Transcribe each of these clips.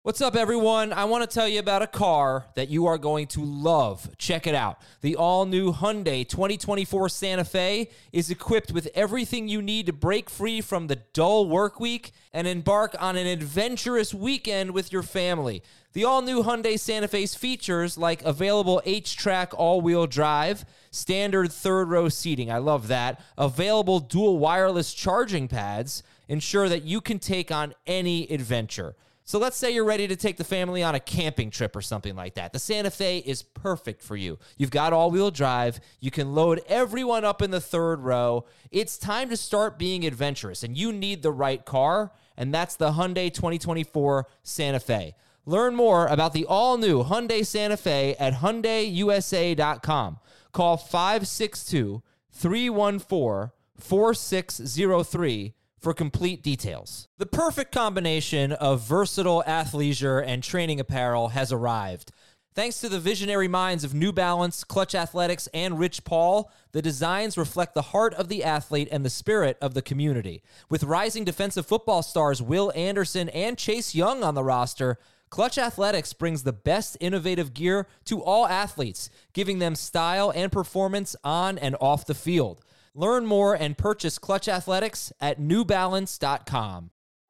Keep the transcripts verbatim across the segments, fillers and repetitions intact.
What's up, everyone? I want to tell you about a car that you are going to love. Check it out. The all-new Hyundai twenty twenty-four Santa Fe is equipped with everything you need to break free from the dull work week and embark on an adventurous weekend with your family. The all-new Hyundai Santa Fe's features like available H-Track all-wheel drive, standard third-row seating, I love that, available dual wireless charging pads, ensure that you can take on any adventure. So let's say you're ready to take the family on a camping trip or something like that. The Santa Fe is perfect for you. You've got all-wheel drive. You can load everyone up in the third row. It's time to start being adventurous, and you need the right car, and that's the Hyundai twenty twenty-four Santa Fe. Learn more about the all-new Hyundai Santa Fe at Hyundai U S A dot com. Call five six two, three one four, four six zero three for complete details. The perfect combination of versatile athleisure and training apparel has arrived. Thanks to the visionary minds of New Balance, Clutch Athletics, and Rich Paul, the designs reflect the heart of the athlete and the spirit of the community. With rising defensive football stars Will Anderson and Chase Young on the roster, Clutch Athletics brings the best innovative gear to all athletes, giving them style and performance on and off the field. Learn more and purchase Clutch Athletics at new balance dot com.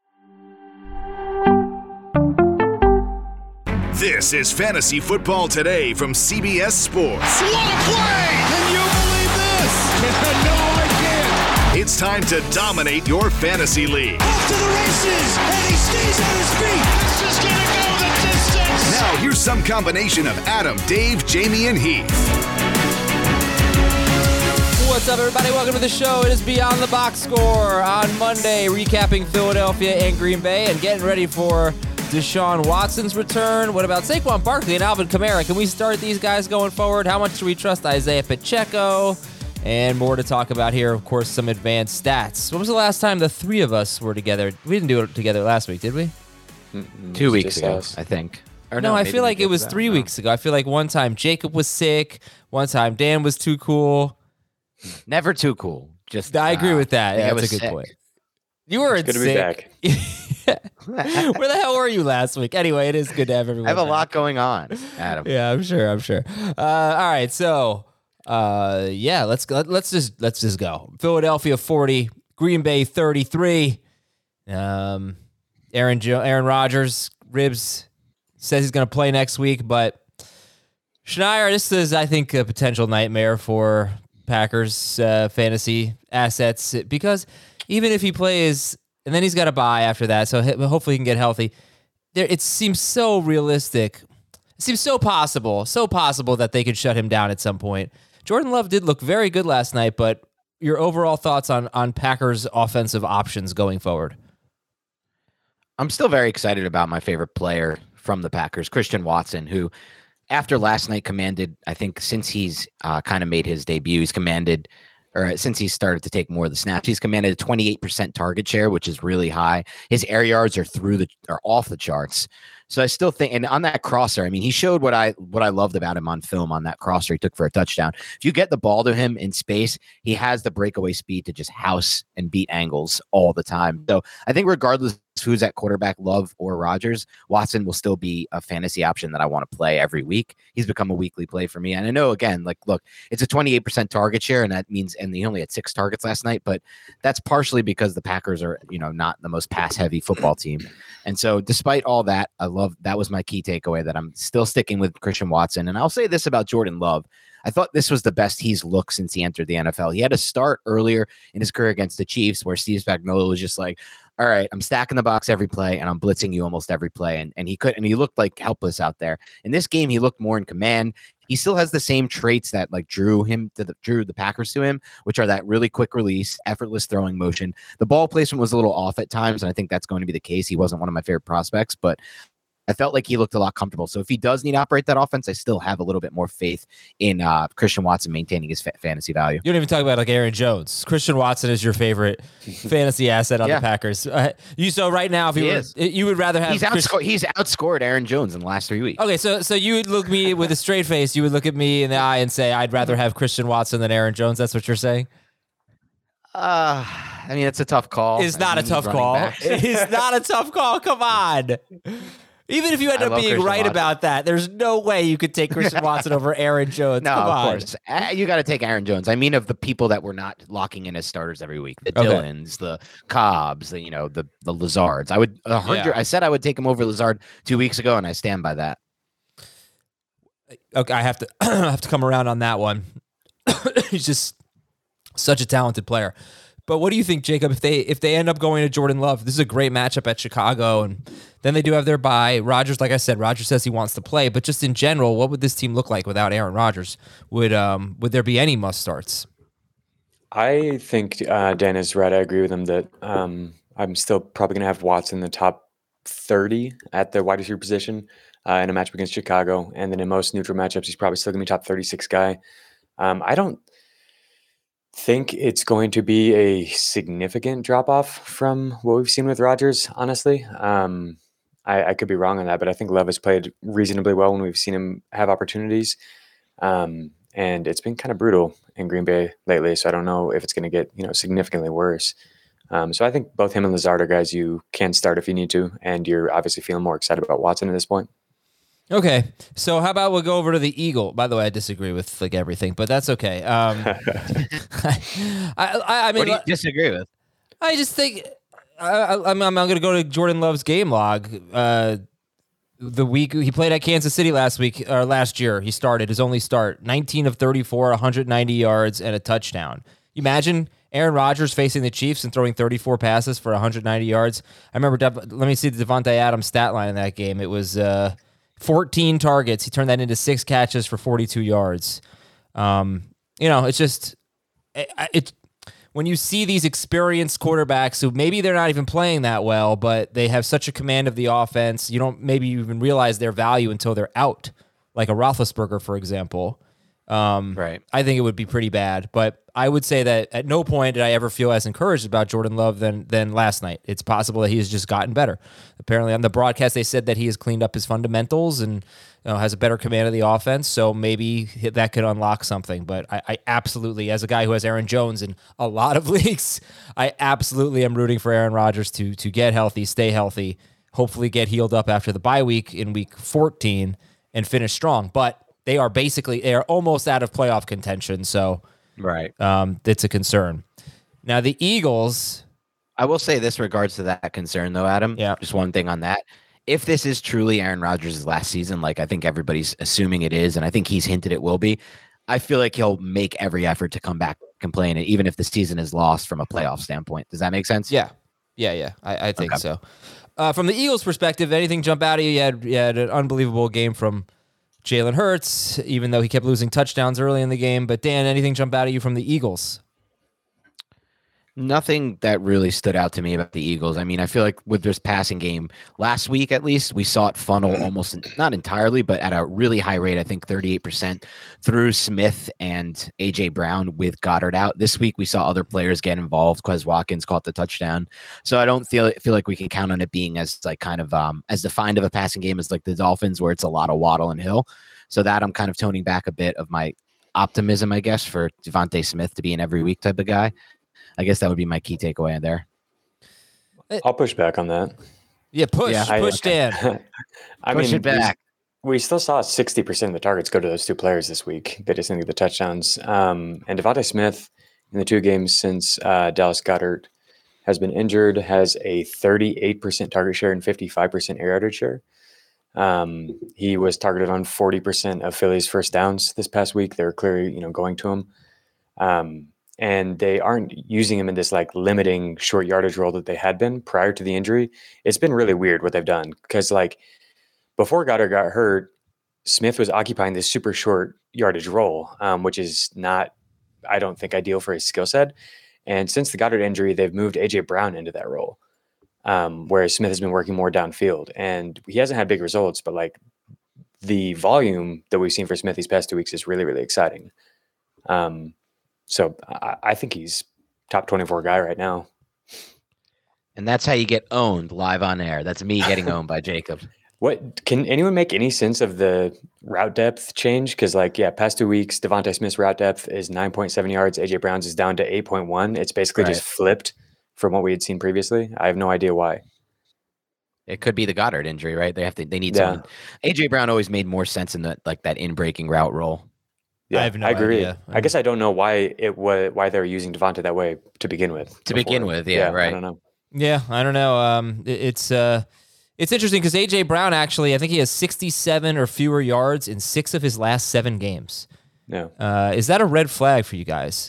This is Fantasy Football Today from C B S Sports. What a play! Can you believe this? No, I can't. It's time to dominate your fantasy league. Off to the races, and he stays on his feet. This is going to go the distance. Now, here's some combination of Adam, Dave, Jamie, and Heath. What's up, everybody? Welcome to the show. It is Beyond the Box Score on Monday, recapping Philadelphia and Green Bay and getting ready for Deshaun Watson's return. What about Saquon Barkley and Alvin Kamara? Can we start these guys going forward? How much do we trust Isaiah Pacheco? And more to talk about here, of course, some advanced stats. When was the last time the three of us were together? We didn't do it together last week, did we? Mm-mm, Two weeks ago, us. I think. Or no, no I feel like it was that. three no. weeks ago. I feel like one time Jacob was sick. One time Dan was too cool. Never too cool. Just I agree uh, with that. Yeah, that's a good sick. point. You were it's sick. Good to be back. Where the hell were you last week? Anyway, it is good to have everyone. I have back. a lot going on, Adam. Yeah, I'm sure. I'm sure. Uh, all right, so uh, yeah, let's go. Let's just let's just go. Philadelphia forty, Green Bay thirty-three. Um, Aaron jo- Aaron Rodgers ribs says he's going to play next week, but Schneier, this is I think a potential nightmare for Packers uh, fantasy assets, because even if he plays and then he's got a bye after that, so hopefully he can get healthy. There, it seems so realistic. It seems so possible, so possible that they could shut him down at some point. Jordan Love did look very good last night, but your overall thoughts on on Packers offensive options going forward? I'm still very excited about my favorite player from the Packers, Christian Watson, who after last night commanded, I think since he's uh, kind of made his debut, he's commanded, or since he started to take more of the snaps, he's commanded a twenty-eight percent target share, which is really high. His air yards are through the, are off the charts. So I still think, and on that crosser, I mean, he showed what I what I loved about him on film on that crosser he took for a touchdown. If you get the ball to him in space, he has the breakaway speed to just house and beat angles all the time. So I think regardless who's at quarterback, Love or Rodgers, Watson will still be a fantasy option that I want to play every week. He's become a weekly play for me. And I know, again, like, look, it's a twenty-eight percent target share, and that means, and he only had six targets last night, but that's partially because the Packers are, you know, not the most pass-heavy football team. And so despite all that, I love, that was my key takeaway, that I'm still sticking with Christian Watson. And I'll say this about Jordan Love. I thought this was the best he's looked since he entered the N F L. He had a start earlier in his career against the Chiefs where Steve Spagnuolo was just like, all right, I'm stacking the box every play and I'm blitzing you almost every play. And, and he could, and he looked like helpless out there. In this game, he looked more in command. He still has the same traits that like drew him to the, drew the Packers to him, which are that really quick release, effortless throwing motion. The ball placement was a little off at times, and I think that's going to be the case. He wasn't one of my favorite prospects, but I felt like he looked a lot comfortable. So if he does need to operate that offense, I still have a little bit more faith in uh, Christian Watson maintaining his fa- fantasy value. You don't even talk about like Aaron Jones. Christian Watson is your favorite fantasy asset on yeah. the Packers. Uh, you so right now, if you were, you would rather have he's, Christ- outsco- he's outscored Aaron Jones in the last three weeks. Okay, so so you would look me with a straight face. You would look at me in the eye and say, "I'd rather have Christian Watson than Aaron Jones." That's what you're saying. Uh, I mean, it's a tough call. It's I not mean, a tough call. It's not a tough call. Come on. Even if you end I up love being Christian right Watson. about that, there's no way you could take Christian Watson over Aaron Jones. No, Come of on. course. Uh, You got to take Aaron Jones. I mean, of the people that we're not locking in as starters every week, the Okay. Dillons, the Cobbs, the you know, the the Lazards. I would a hundred. Yeah. I said I would take him over Lazard two weeks ago, and I stand by that. Okay, I have to I have to come around on that one. He's just such a talented player. But what do you think, Jacob, if they if they end up going to Jordan Love? This is a great matchup at Chicago, and then they do have their bye. Rodgers, like I said, Rodgers says he wants to play, but just in general, what would this team look like without Aaron Rodgers? Would um would there be any must starts? I think uh, Dan is right. I agree with him that um, I'm still probably going to have Watson in the top thirty at the wide receiver position uh, in a matchup against Chicago. And then in most neutral matchups, he's probably still going to be top thirty-six guy. Um, I don't think it's going to be a significant drop off from what we've seen with Rodgers, honestly. Um, I, I could be wrong on that, but I think Love has played reasonably well when we've seen him have opportunities. Um, and it's been kind of brutal in Green Bay lately, so I don't know if it's going to get, you know, significantly worse. Um, so I think both him and Lazard are guys you can start if you need to, and you're obviously feeling more excited about Watson at this point. Okay, so how about we'll go over to the Eagle? By the way, I disagree with like everything, but that's okay. Um, I, I, I mean, What do you disagree with? I just think I, I, I'm, I'm going to go to Jordan Love's game log. Uh, the week he played at Kansas City last week or last year, he started his only start, nineteen of thirty-four, one hundred ninety yards and a touchdown. You imagine Aaron Rodgers facing the Chiefs and throwing thirty-four passes for one hundred ninety yards. I remember. Let me see the Devontae Adams stat line in that game. It was uh, fourteen targets. He turned that into six catches for forty-two yards. Um, you know, it's just it, it when you see these experienced quarterbacks who maybe they're not even playing that well, but they have such a command of the offense, you don't maybe even realize their value until they're out, like a Roethlisberger, for example. Um, Right. I think it would be pretty bad, but I would say that at no point did I ever feel as encouraged about Jordan Love than than last night. It's possible that he has just gotten better. Apparently on the broadcast, they said that he has cleaned up his fundamentals and you know, has a better command of the offense. So maybe that could unlock something, but I, I absolutely, as a guy who has Aaron Jones in a lot of leagues, I absolutely am rooting for Aaron Rodgers to, to get healthy, stay healthy, hopefully get healed up after the bye week in week fourteen and finish strong. But they are basically, they are almost out of playoff contention. So Right. um, it's a concern. Now the Eagles, I will say this regards to that concern, though, Adam. Yeah. Just one thing on that. If this is truly Aaron Rodgers' last season, like I think everybody's assuming it is, and I think he's hinted it will be, I feel like he'll make every effort to come back and play in it, even if the season is lost from a playoff standpoint. Does that make sense? yeah, yeah, yeah, I, I think Okay. so. Uh, from the Eagles' perspective, anything jump out at you? You had, you had an unbelievable game from Jalen Hurts, even though he kept losing touchdowns early in the game. But Dan, anything jump out at you from the Eagles? Nothing that really stood out to me about the Eagles. I mean, I feel like with this passing game last week, at least, we saw it funnel almost not entirely, but at a really high rate. I think thirty-eight percent through Smith and A J Brown with Goddard out. This week, we saw other players get involved. Quez Watkins caught the touchdown. So I don't feel feel like we can count on it being as like kind of um, as defined of a passing game as like the Dolphins, where it's a lot of Waddle and Hill. So that I'm kind of toning back a bit of my optimism, I guess, for Devontae Smith to be an every week type of guy. I guess that would be my key takeaway in there. I'll push back on that. Yeah, push, Yeah, I- push, Dan. I Push mean, it back. We, we still saw sixty percent of the targets go to those two players this week. They just didn't get the touchdowns. Um, and Devontae Smith, in the two games since uh, Dallas Goedert has been injured, has a thirty-eight percent target share and fifty-five percent air yardage share. Um, he was targeted on forty percent of Philly's first downs this past week. They were clearly, you know, going to him. Um, and they aren't using him in this like limiting short yardage role that they had been prior to the injury. It's been really weird what they've done because like before Goddard got hurt, Smith was occupying this super short yardage role, um, which is not, I don't think, ideal for his skill set. And since the Goddard injury, they've moved A J Brown into that role, um, whereas Smith has been working more downfield. And he hasn't had big results, but like the volume that we've seen for Smith these past two weeks is really, really exciting. Um, So I, I think he's top twenty-four guy right now. And that's how you get owned live on air. That's me getting owned by Jacob. What can anyone make any sense of the route depth change? Because like, yeah, past two weeks, Devontae Smith's route depth is nine point seven yards. A J Brown's is down to eight point one. It's basically Right. just flipped from what we had seen previously. I have no idea why. It could be the Goddard injury, right? They have to. They need Yeah. someone. A J Brown always made more sense in that like that in breaking route role. Yeah, I have no I agree. idea. I guess I don't know why it was why they were using Devonta that way to begin with. To begin with, yeah, right. I don't know. Yeah, I don't know. Um, it- it's uh, it's interesting because A J Brown actually, I think he has sixty-seven or fewer yards in six of his last seven games. Yeah. Uh, is that a red flag for you guys?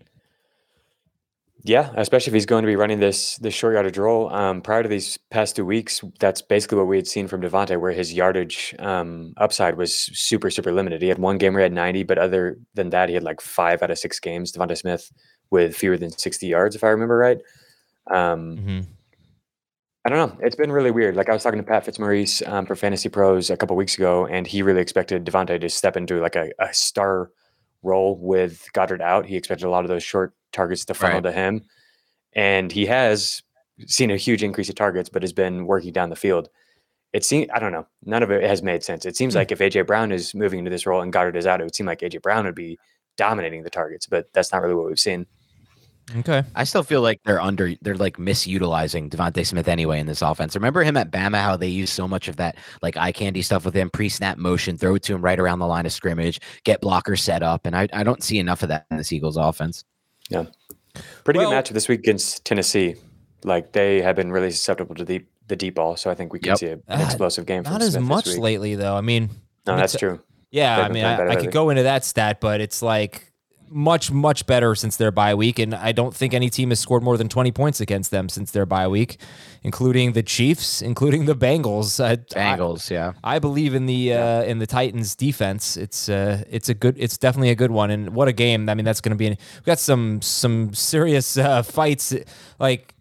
Yeah, especially if he's going to be running this this short yardage role. Um, prior to these past two weeks, that's basically what we had seen from Devonta, where his yardage um, upside was super, super limited. He had one game where he had ninety, but other than that, he had like five out of six games, Devonta Smith, with fewer than sixty yards, if I remember right. Um, Mm-hmm. I don't know. It's been really weird. Like I was talking to Pat Fitzmaurice um, for Fantasy Pros a couple weeks ago, and he really expected Devonta to step into like a, a star role with Goddard out. He expected a lot of those short targets to funnel Right. to him. And he has seen a huge increase of targets, but has been working down the field. It seems, I don't know, none of it has made sense. It seems Hmm. like if A J Brown is moving into this role and Goddard is out, it would seem like A J Brown would be dominating the targets, but that's not really what we've seen. Okay. I still feel like they're under, they're like misutilizing Devontae Smith anyway in this offense. Remember him at Bama, how they use so much of that like eye candy stuff with him, pre-snap motion, throw it to him right around the line of scrimmage, get blockers set up. And I, I don't see enough of that in this Eagles offense. Yeah. Pretty Well- good matchup this week against Tennessee. Like they have been really susceptible to the, the deep ball. So I think we could Yep. see a, an Ah, explosive game from Not as Smith much this week. lately, though. I mean, No, I mean, that's t- true. yeah, They've I been mean, playing I, better I could lately. go into that stat, but it's like much, much better since their bye week. And I don't think any team has scored more than twenty points against them since their bye week, including the Chiefs, including the Bengals. I, Bengals, yeah. I, I believe in the uh, in the Titans defense. It's uh, it's a good, it's definitely a good one. And what a game! I mean, that's going to be. An, we've got some some serious uh, fights. Like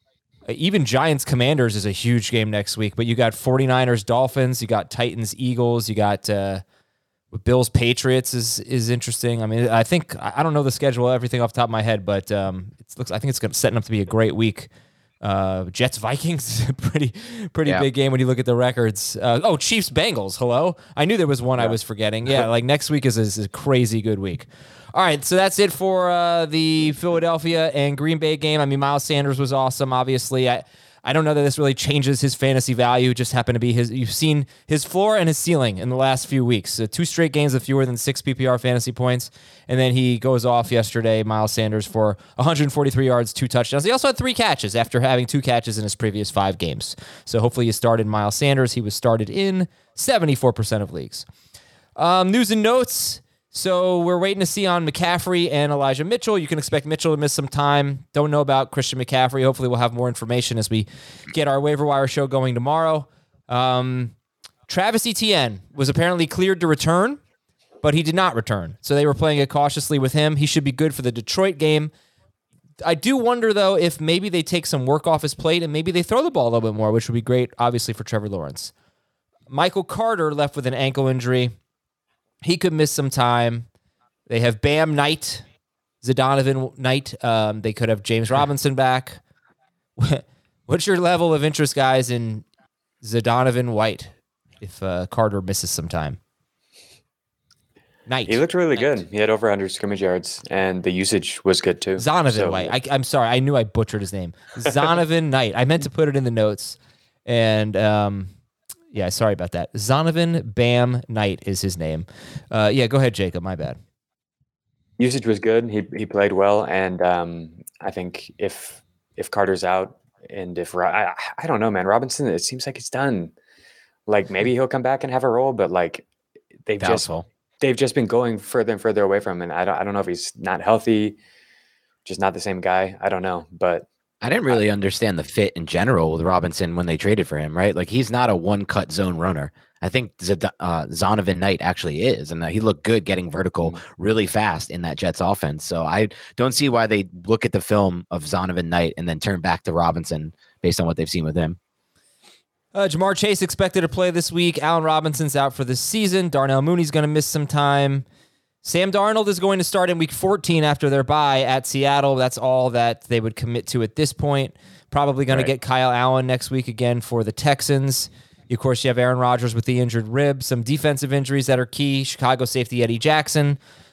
even Giants Commanders is a huge game next week. But you got 49ers Dolphins, you got Titans Eagles, you got. Uh, Bills Patriots is is interesting. I mean, I think I don't know the schedule, everything off the top of my head, but um, it looks. I think it's going to setting up to be a great week. Uh, Jets Vikings is a pretty pretty Yeah. big game when you look at the records. Uh, oh, Chiefs Bengals. Hello, I knew there was one I was forgetting. Yeah, like next week is, is a crazy good week. All right, so that's it for uh, the Philadelphia and Green Bay game. I mean, Miles Sanders was awesome. Obviously, I. I don't know that this really changes his fantasy value. It just happened to be his. You've seen his floor and his ceiling in the last few weeks. So two straight games of fewer than six P P R fantasy points, and then he goes off yesterday. Miles Sanders for one hundred forty-three yards, two touchdowns. He also had three catches after having two catches in his previous five games. So hopefully you started Miles Sanders. He was started in seventy-four percent of leagues. Um, news and notes. So we're waiting to see on McCaffrey and Elijah Mitchell. You can expect Mitchell to miss some time. Don't know about Christian McCaffrey. Hopefully we'll have more information as we get our waiver wire show going tomorrow. Um, Travis Etienne was apparently cleared to return, but he did not return. So they were playing it cautiously with him. He should be good for the Detroit game. I do wonder, though, if maybe they take some work off his plate and maybe they throw the ball a little bit more, which would be great, obviously, for Trevor Lawrence. Michael Carter left with an ankle injury. He could miss some time. They have Bam Knight, Zadonovan Knight. Um, they could have James Robinson back. What's your level of interest, guys, in Zadonovan White if uh, Carter misses some time? Knight. He looked really Knight. good. He had over one hundred scrimmage yards, and the usage was good too. Zonovan So- White. I, I'm sorry. I knew I butchered his name. Zonovan Knight. I meant to put it in the notes. And um, yeah, sorry about that. Zonovan Bam Knight is his name. Uh, yeah, go ahead, Jacob. My bad. Usage was good. He he played well, and um, I think if if Carter's out, and if Ro- I I don't know, man, Robinson, it seems like it's done. Like maybe he'll come back and have a role, but like they've just Doubtful. they've just been going further and further away from him. And I don't I don't know if he's not healthy, just not the same guy. I don't know, but I didn't really understand the fit in general with Robinson when they traded for him, right? Like he's not a one-cut zone runner. I think Zad- uh, Zonovan Knight actually is, and uh, he looked good getting vertical really fast in that Jets offense. So I don't see why they look at the film of Zonovan Knight and then turn back to Robinson based on what they've seen with him. Uh, Jamar Chase expected to play this week. Allen Robinson's out for this season. Darnell Mooney's going to miss some time. Sam Darnold is going to start in week fourteen after their bye at Seattle. That's all that they would commit to at this point. Probably going Right. to get Kyle Allen next week again for the Texans. Of course, you have Aaron Rodgers with the injured rib, some defensive injuries that are key. Chicago safety Eddie Jackson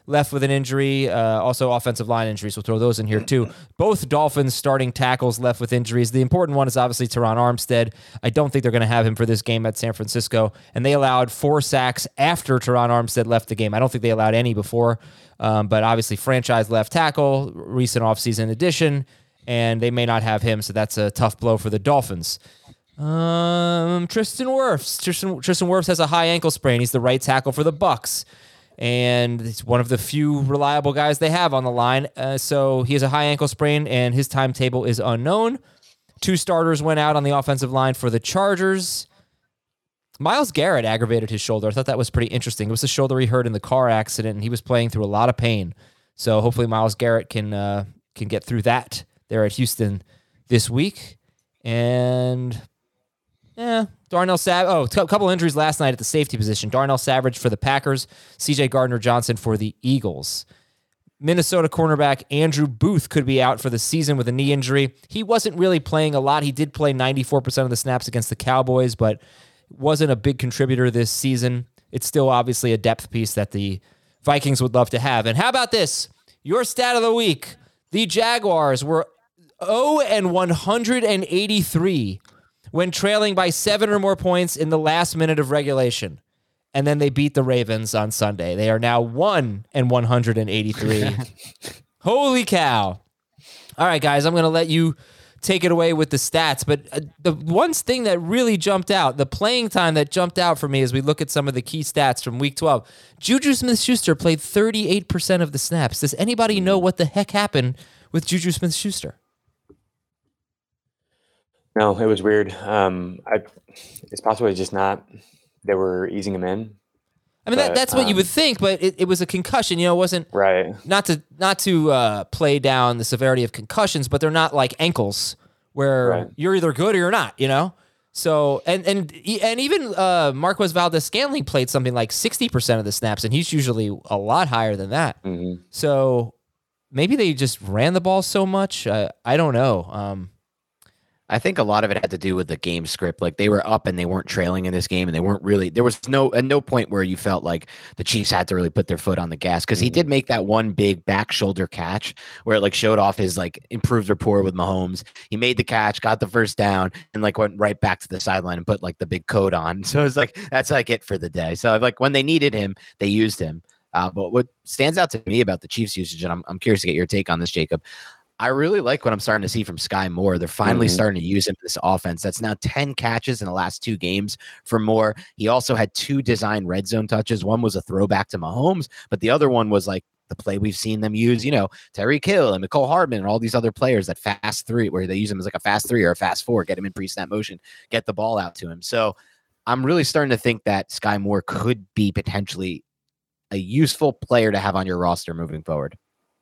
left with an injury. Uh, also, offensive line injuries. We'll throw those in here, too. Both Dolphins starting tackles left with injuries. The important one is obviously Teron Armstead. I don't think they're going to have him for this game at San Francisco. And they allowed four sacks after Teron Armstead left the game. I don't think they allowed any before. Um, but obviously, franchise left tackle, recent offseason addition, and they may not have him, so that's a tough blow for the Dolphins. Um, Tristan Wirfs. Tristan, Tristan Wirfs has a high ankle sprain. He's the right tackle for the Bucs. And it's one of the few reliable guys they have on the line. Uh, so he has a high ankle sprain, and his timetable is unknown. Two starters went out on the offensive line for the Chargers. Myles Garrett aggravated his shoulder. I thought that was pretty interesting. It was the shoulder he hurt in the car accident, and he was playing through a lot of pain. So hopefully Myles Garrett can uh, can get through that there at Houston this week. And yeah, Darnell Savage. Oh, a couple injuries last night at the safety position. Darnell Savage for the Packers, C J Gardner-Johnson for the Eagles. Minnesota cornerback Andrew Booth could be out for the season with a knee injury. He wasn't really playing a lot. He did play ninety-four percent of the snaps against the Cowboys, but wasn't a big contributor this season. It's still obviously a depth piece that the Vikings would love to have. And how about this? Your stat of the week. The Jaguars were oh and one hundred eighty-three when trailing by seven or more points in the last minute of regulation. And then they beat the Ravens on Sunday. They are now one and one hundred eighty-three. Holy cow. All right, guys, I'm going to let you take it away with the stats. But uh, the one thing that really jumped out, the playing time that jumped out for me as we look at some of the key stats from week twelve, Juju Smith-Schuster played thirty-eight percent of the snaps. Does anybody know what the heck happened with Juju Smith-Schuster? No, it was weird. Um, I, it's possibly just not, they were easing him in. I mean, but, that, that's what um, you would think, but it, it was a concussion. You know, it wasn't right. Not to not to uh, play down the severity of concussions, but they're not like ankles where Right. you're either good or you're not. You know, so and and and even uh, Marquez Valdez-Scantling played something like sixty percent of the snaps, and he's usually a lot higher than that. Mm-hmm. So maybe they just ran the ball so much. Uh, I don't know. Um, I think a lot of it had to do with the game script. Like they were up and they weren't trailing in this game, and they weren't really. There was no at no point where you felt like the Chiefs had to really put their foot on the gas, because he did make that one big back shoulder catch where it like showed off his like improved rapport with Mahomes. He made the catch, got the first down, and like went right back to the sideline and put like the big coat on. So it's like that's like it for the day. So like when they needed him, they used him. Uh, but what stands out to me about the Chiefs usage, and I'm I'm curious to get your take on this, Jacob. I really like what I'm starting to see from Sky Moore. They're finally mm-hmm. starting to use him in this offense. That's now ten catches in the last two games for Moore. He also had two design red zone touches. One was a throwback to Mahomes, but the other one was like the play we've seen them use, you know, Tyreek Hill and Mecole Hardman and all these other players, that fast three, where they use him as like a fast three or a fast four, get him in pre-snap motion, get the ball out to him. So I'm really starting to think that Sky Moore could be potentially a useful player to have on your roster moving forward.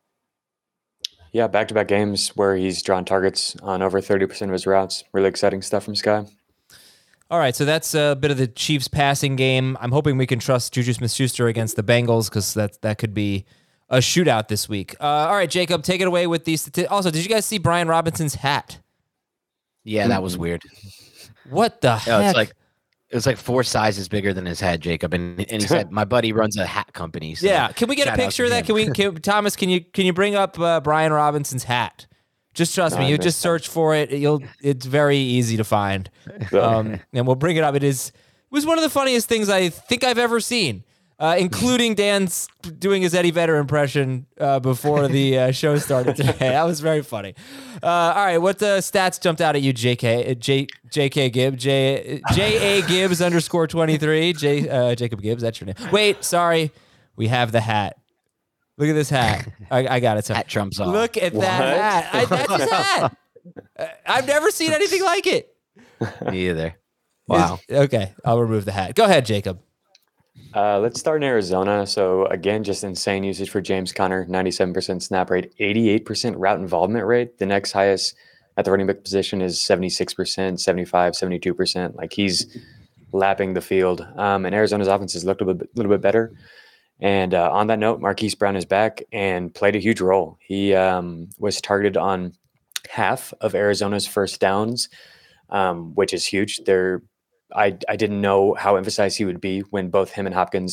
Yeah, back-to-back games where he's drawn targets on over thirty percent of his routes. Really exciting stuff from Sky. All right, so that's a bit of the Chiefs passing game. I'm hoping we can trust Juju Smith-Schuster against the Bengals, because that that could be a shootout this week. Uh, all right, Jacob, take it away with these. Stati- also, did you guys see Brian Robinson's hat? Yeah, that was weird. What the No, heck? it's like it was like four sizes bigger than his head, Jacob. And, and he said, "My buddy runs a hat company." So yeah, can we get a picture of that? Can we, can, Thomas? Can you can you bring up uh, Brian Robinson's hat? Just trust No, me. You just search for it. You'll. It's very easy to find, um, and we'll bring it up. It is. It was one of the funniest things I think I've ever seen, uh, including Dan's doing his Eddie Vedder impression uh, before the uh, show started today. That was very funny. Uh, all right, what the stats jumped out at you, J K? J J.K. Gibbs, J J A Gibbs underscore twenty-three, J uh, Jacob Gibbs. That's your name. Wait, sorry, we have the hat. Look at this hat. I, I got it. Sorry. Hat trumps all. Look at What? that hat. I, that's his hat. Uh, I've never seen anything like it. Me either. Wow. Is- okay, I'll remove the hat. Go ahead, Jacob. Uh, let's start in Arizona. So, again, just insane usage for James Conner, ninety-seven percent snap rate, eighty-eight percent route involvement rate. The next highest at the running back position is seventy-six percent, seventy-five, seventy-two percent. Like, he's lapping the field. Um, and Arizona's offense has looked a little bit, little bit better. And uh, on that note, Marquise Brown is back and played a huge role. He um, was targeted on half of Arizona's first downs, um, which is huge. They're, I, I didn't know how emphasized he would be when both him and Hopkins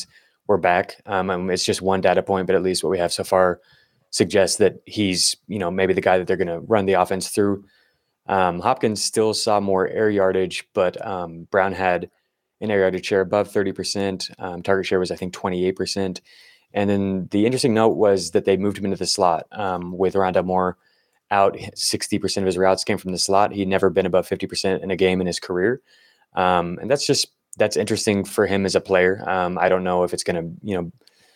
were back. Um, and it's just one data point, but at least what we have so far suggests that he's, you know, maybe the guy that they're going to run the offense through. Um, Hopkins still saw more air yardage, but um, Brown had an air yardage share above thirty percent. Um, target share was, I think, twenty-eight percent. And then the interesting note was that they moved him into the slot um, with Rondale Moore out. sixty percent of his routes came from the slot. He'd never been above fifty percent in a game in his career. Um, and that's just, that's interesting for him as a player. Um, I don't know if it's going to, you know,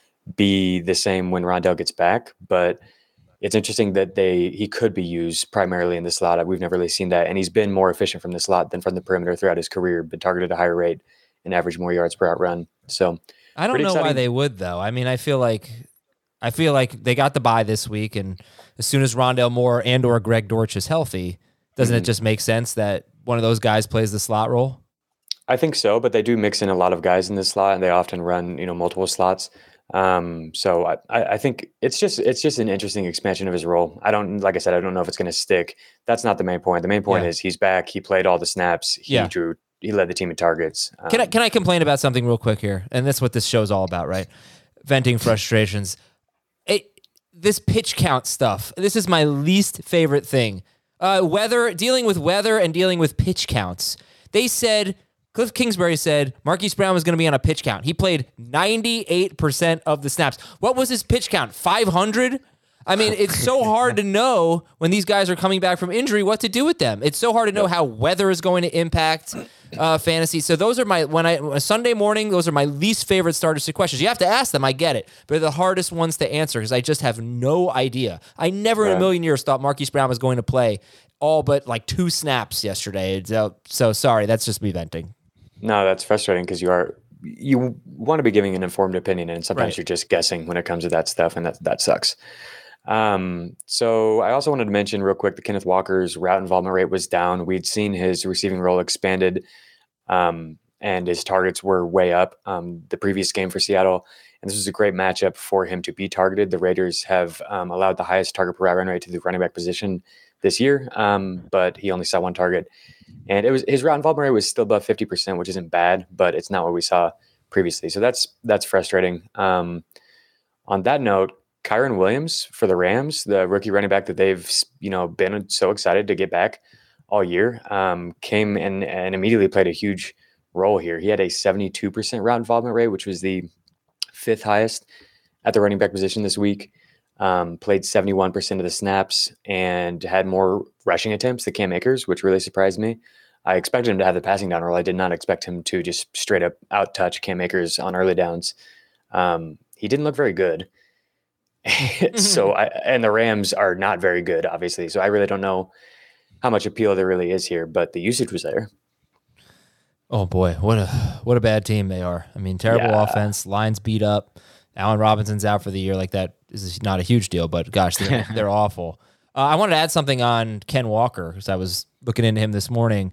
be the same when Rondale gets back, but it's interesting that they he could be used primarily in the slot. We've never really seen that, and he's been more efficient from the slot than from the perimeter throughout his career, but targeted at a higher rate and averaged more yards per out run. So I don't know exciting. why they would, though. I mean, I feel like I feel like they got the bye this week, and as soon as Rondale Moore and or Greg Dortch is healthy, doesn't mm-hmm. it just make sense that one of those guys plays the slot role? I think so, but they do mix in a lot of guys in the slot, and they often run, you know, multiple slots. Um, so I, I think it's just it's just an interesting expansion of his role. I don't, like I said, I don't know if it's going to stick. That's not the main point. The main point yeah. is he's back. He played all the snaps. He yeah. drew. He led the team in targets. Um, can I can I complain about something real quick here? And that's what this show's all about, right? Venting frustrations. It, this pitch count stuff. This is my least favorite thing. Uh, weather, dealing with weather and dealing with pitch counts. They said. Cliff Kingsbury said Marquise Brown was going to be on a pitch count. He played ninety-eight percent of the snaps. What was his pitch count? five hundred? I mean, it's so hard to know when these guys are coming back from injury what to do with them. It's so hard to know how weather is going to impact uh, fantasy. So those are my, when I, Sunday morning, those are my least favorite starter sit questions. You have to ask them, I get it, but they're the hardest ones to answer because I just have no idea. I never in a million years thought Marquise Brown was going to play all but like two snaps yesterday. So, so sorry, that's just me venting. No, that's frustrating because you are you want to be giving an informed opinion, and sometimes right. you're just guessing when it comes to that stuff, and that that sucks. Um, so I also wanted to mention real quick that Kenneth Walker's route involvement rate was down. We'd seen his receiving role expanded, um, and his targets were way up um, the previous game for Seattle. And this was a great matchup for him to be targeted. The Raiders have um, allowed the highest target per route run rate to the running back position this year, um, but he only saw one target. And it was his route involvement rate was still above fifty percent, which isn't bad, but it's not what we saw previously. So that's that's frustrating. Um, on that note, Kyren Williams for the Rams, the rookie running back that they've you know been so excited to get back all year, um, came in and immediately played a huge role here. He had a seventy-two percent route involvement rate, which was the fifth highest at the running back position this week. Um, played seventy-one percent of the snaps and had more rushing attempts than Cam Akers, which really surprised me. I expected him to have the passing down role. I did not expect him to just straight up out touch Cam Akers on early downs. Um, he didn't look very good. so I, and the Rams are not very good, obviously. So I really don't know how much appeal there really is here, but the usage was there. Oh boy, what a what a bad team they are. I mean, terrible yeah. offense, lines beat up. Allen Robinson's out for the year. Like that is not a huge deal, but gosh, they're, they're awful. Uh, I wanted to add something on Ken Walker because I was looking into him this morning.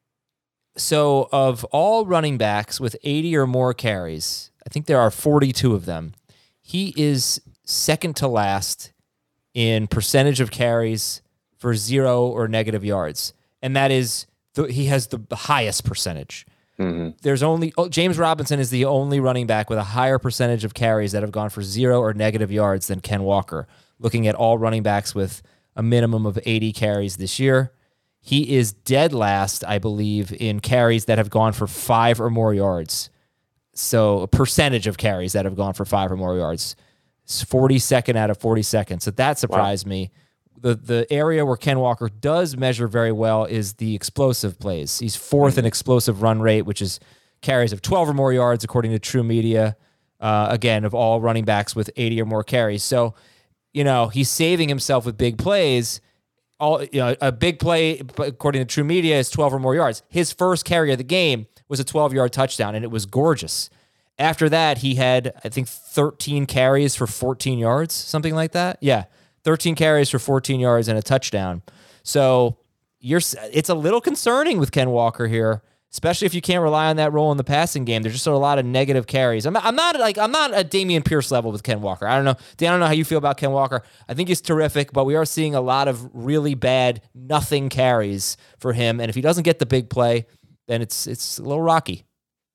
So of all running backs with eighty or more carries, I think there are forty-two of them. He is second to last in percentage of carries for zero or negative yards. And that is, the, he has the highest percentage. Mm-hmm. There's only, oh, James Robinson is the only running back with a higher percentage of carries that have gone for zero or negative yards than Ken Walker. Looking at all running backs with a minimum of eighty carries this year. He is dead last, I believe, in carries that have gone for five or more yards. So a percentage of carries that have gone for five or more yards. It's forty-second out of forty-second. So that surprised wow. me. The the area where Ken Walker does measure very well is the explosive plays. He's fourth mm-hmm. in explosive run rate, which is carries of twelve or more yards, according to True Media. Uh, again, of all running backs with eighty or more carries. So, you know, he's saving himself with big plays. All you know, a big play, according to True Media, is twelve or more yards. His first carry of the game was a twelve-yard touchdown, and it was gorgeous. After that, he had, I think, thirteen carries for fourteen yards, something like that. Yeah, thirteen carries for fourteen yards and a touchdown. So you're, it's a little concerning with Ken Walker here, especially if you can't rely on that role in the passing game. There's just a lot of negative carries. I'm, I'm not like I'm not at Dameon Pierce level with Ken Walker. I don't know, Dan. I don't know how you feel about Ken Walker. I think he's terrific, but we are seeing a lot of really bad nothing carries for him. And if he doesn't get the big play, then it's it's a little rocky.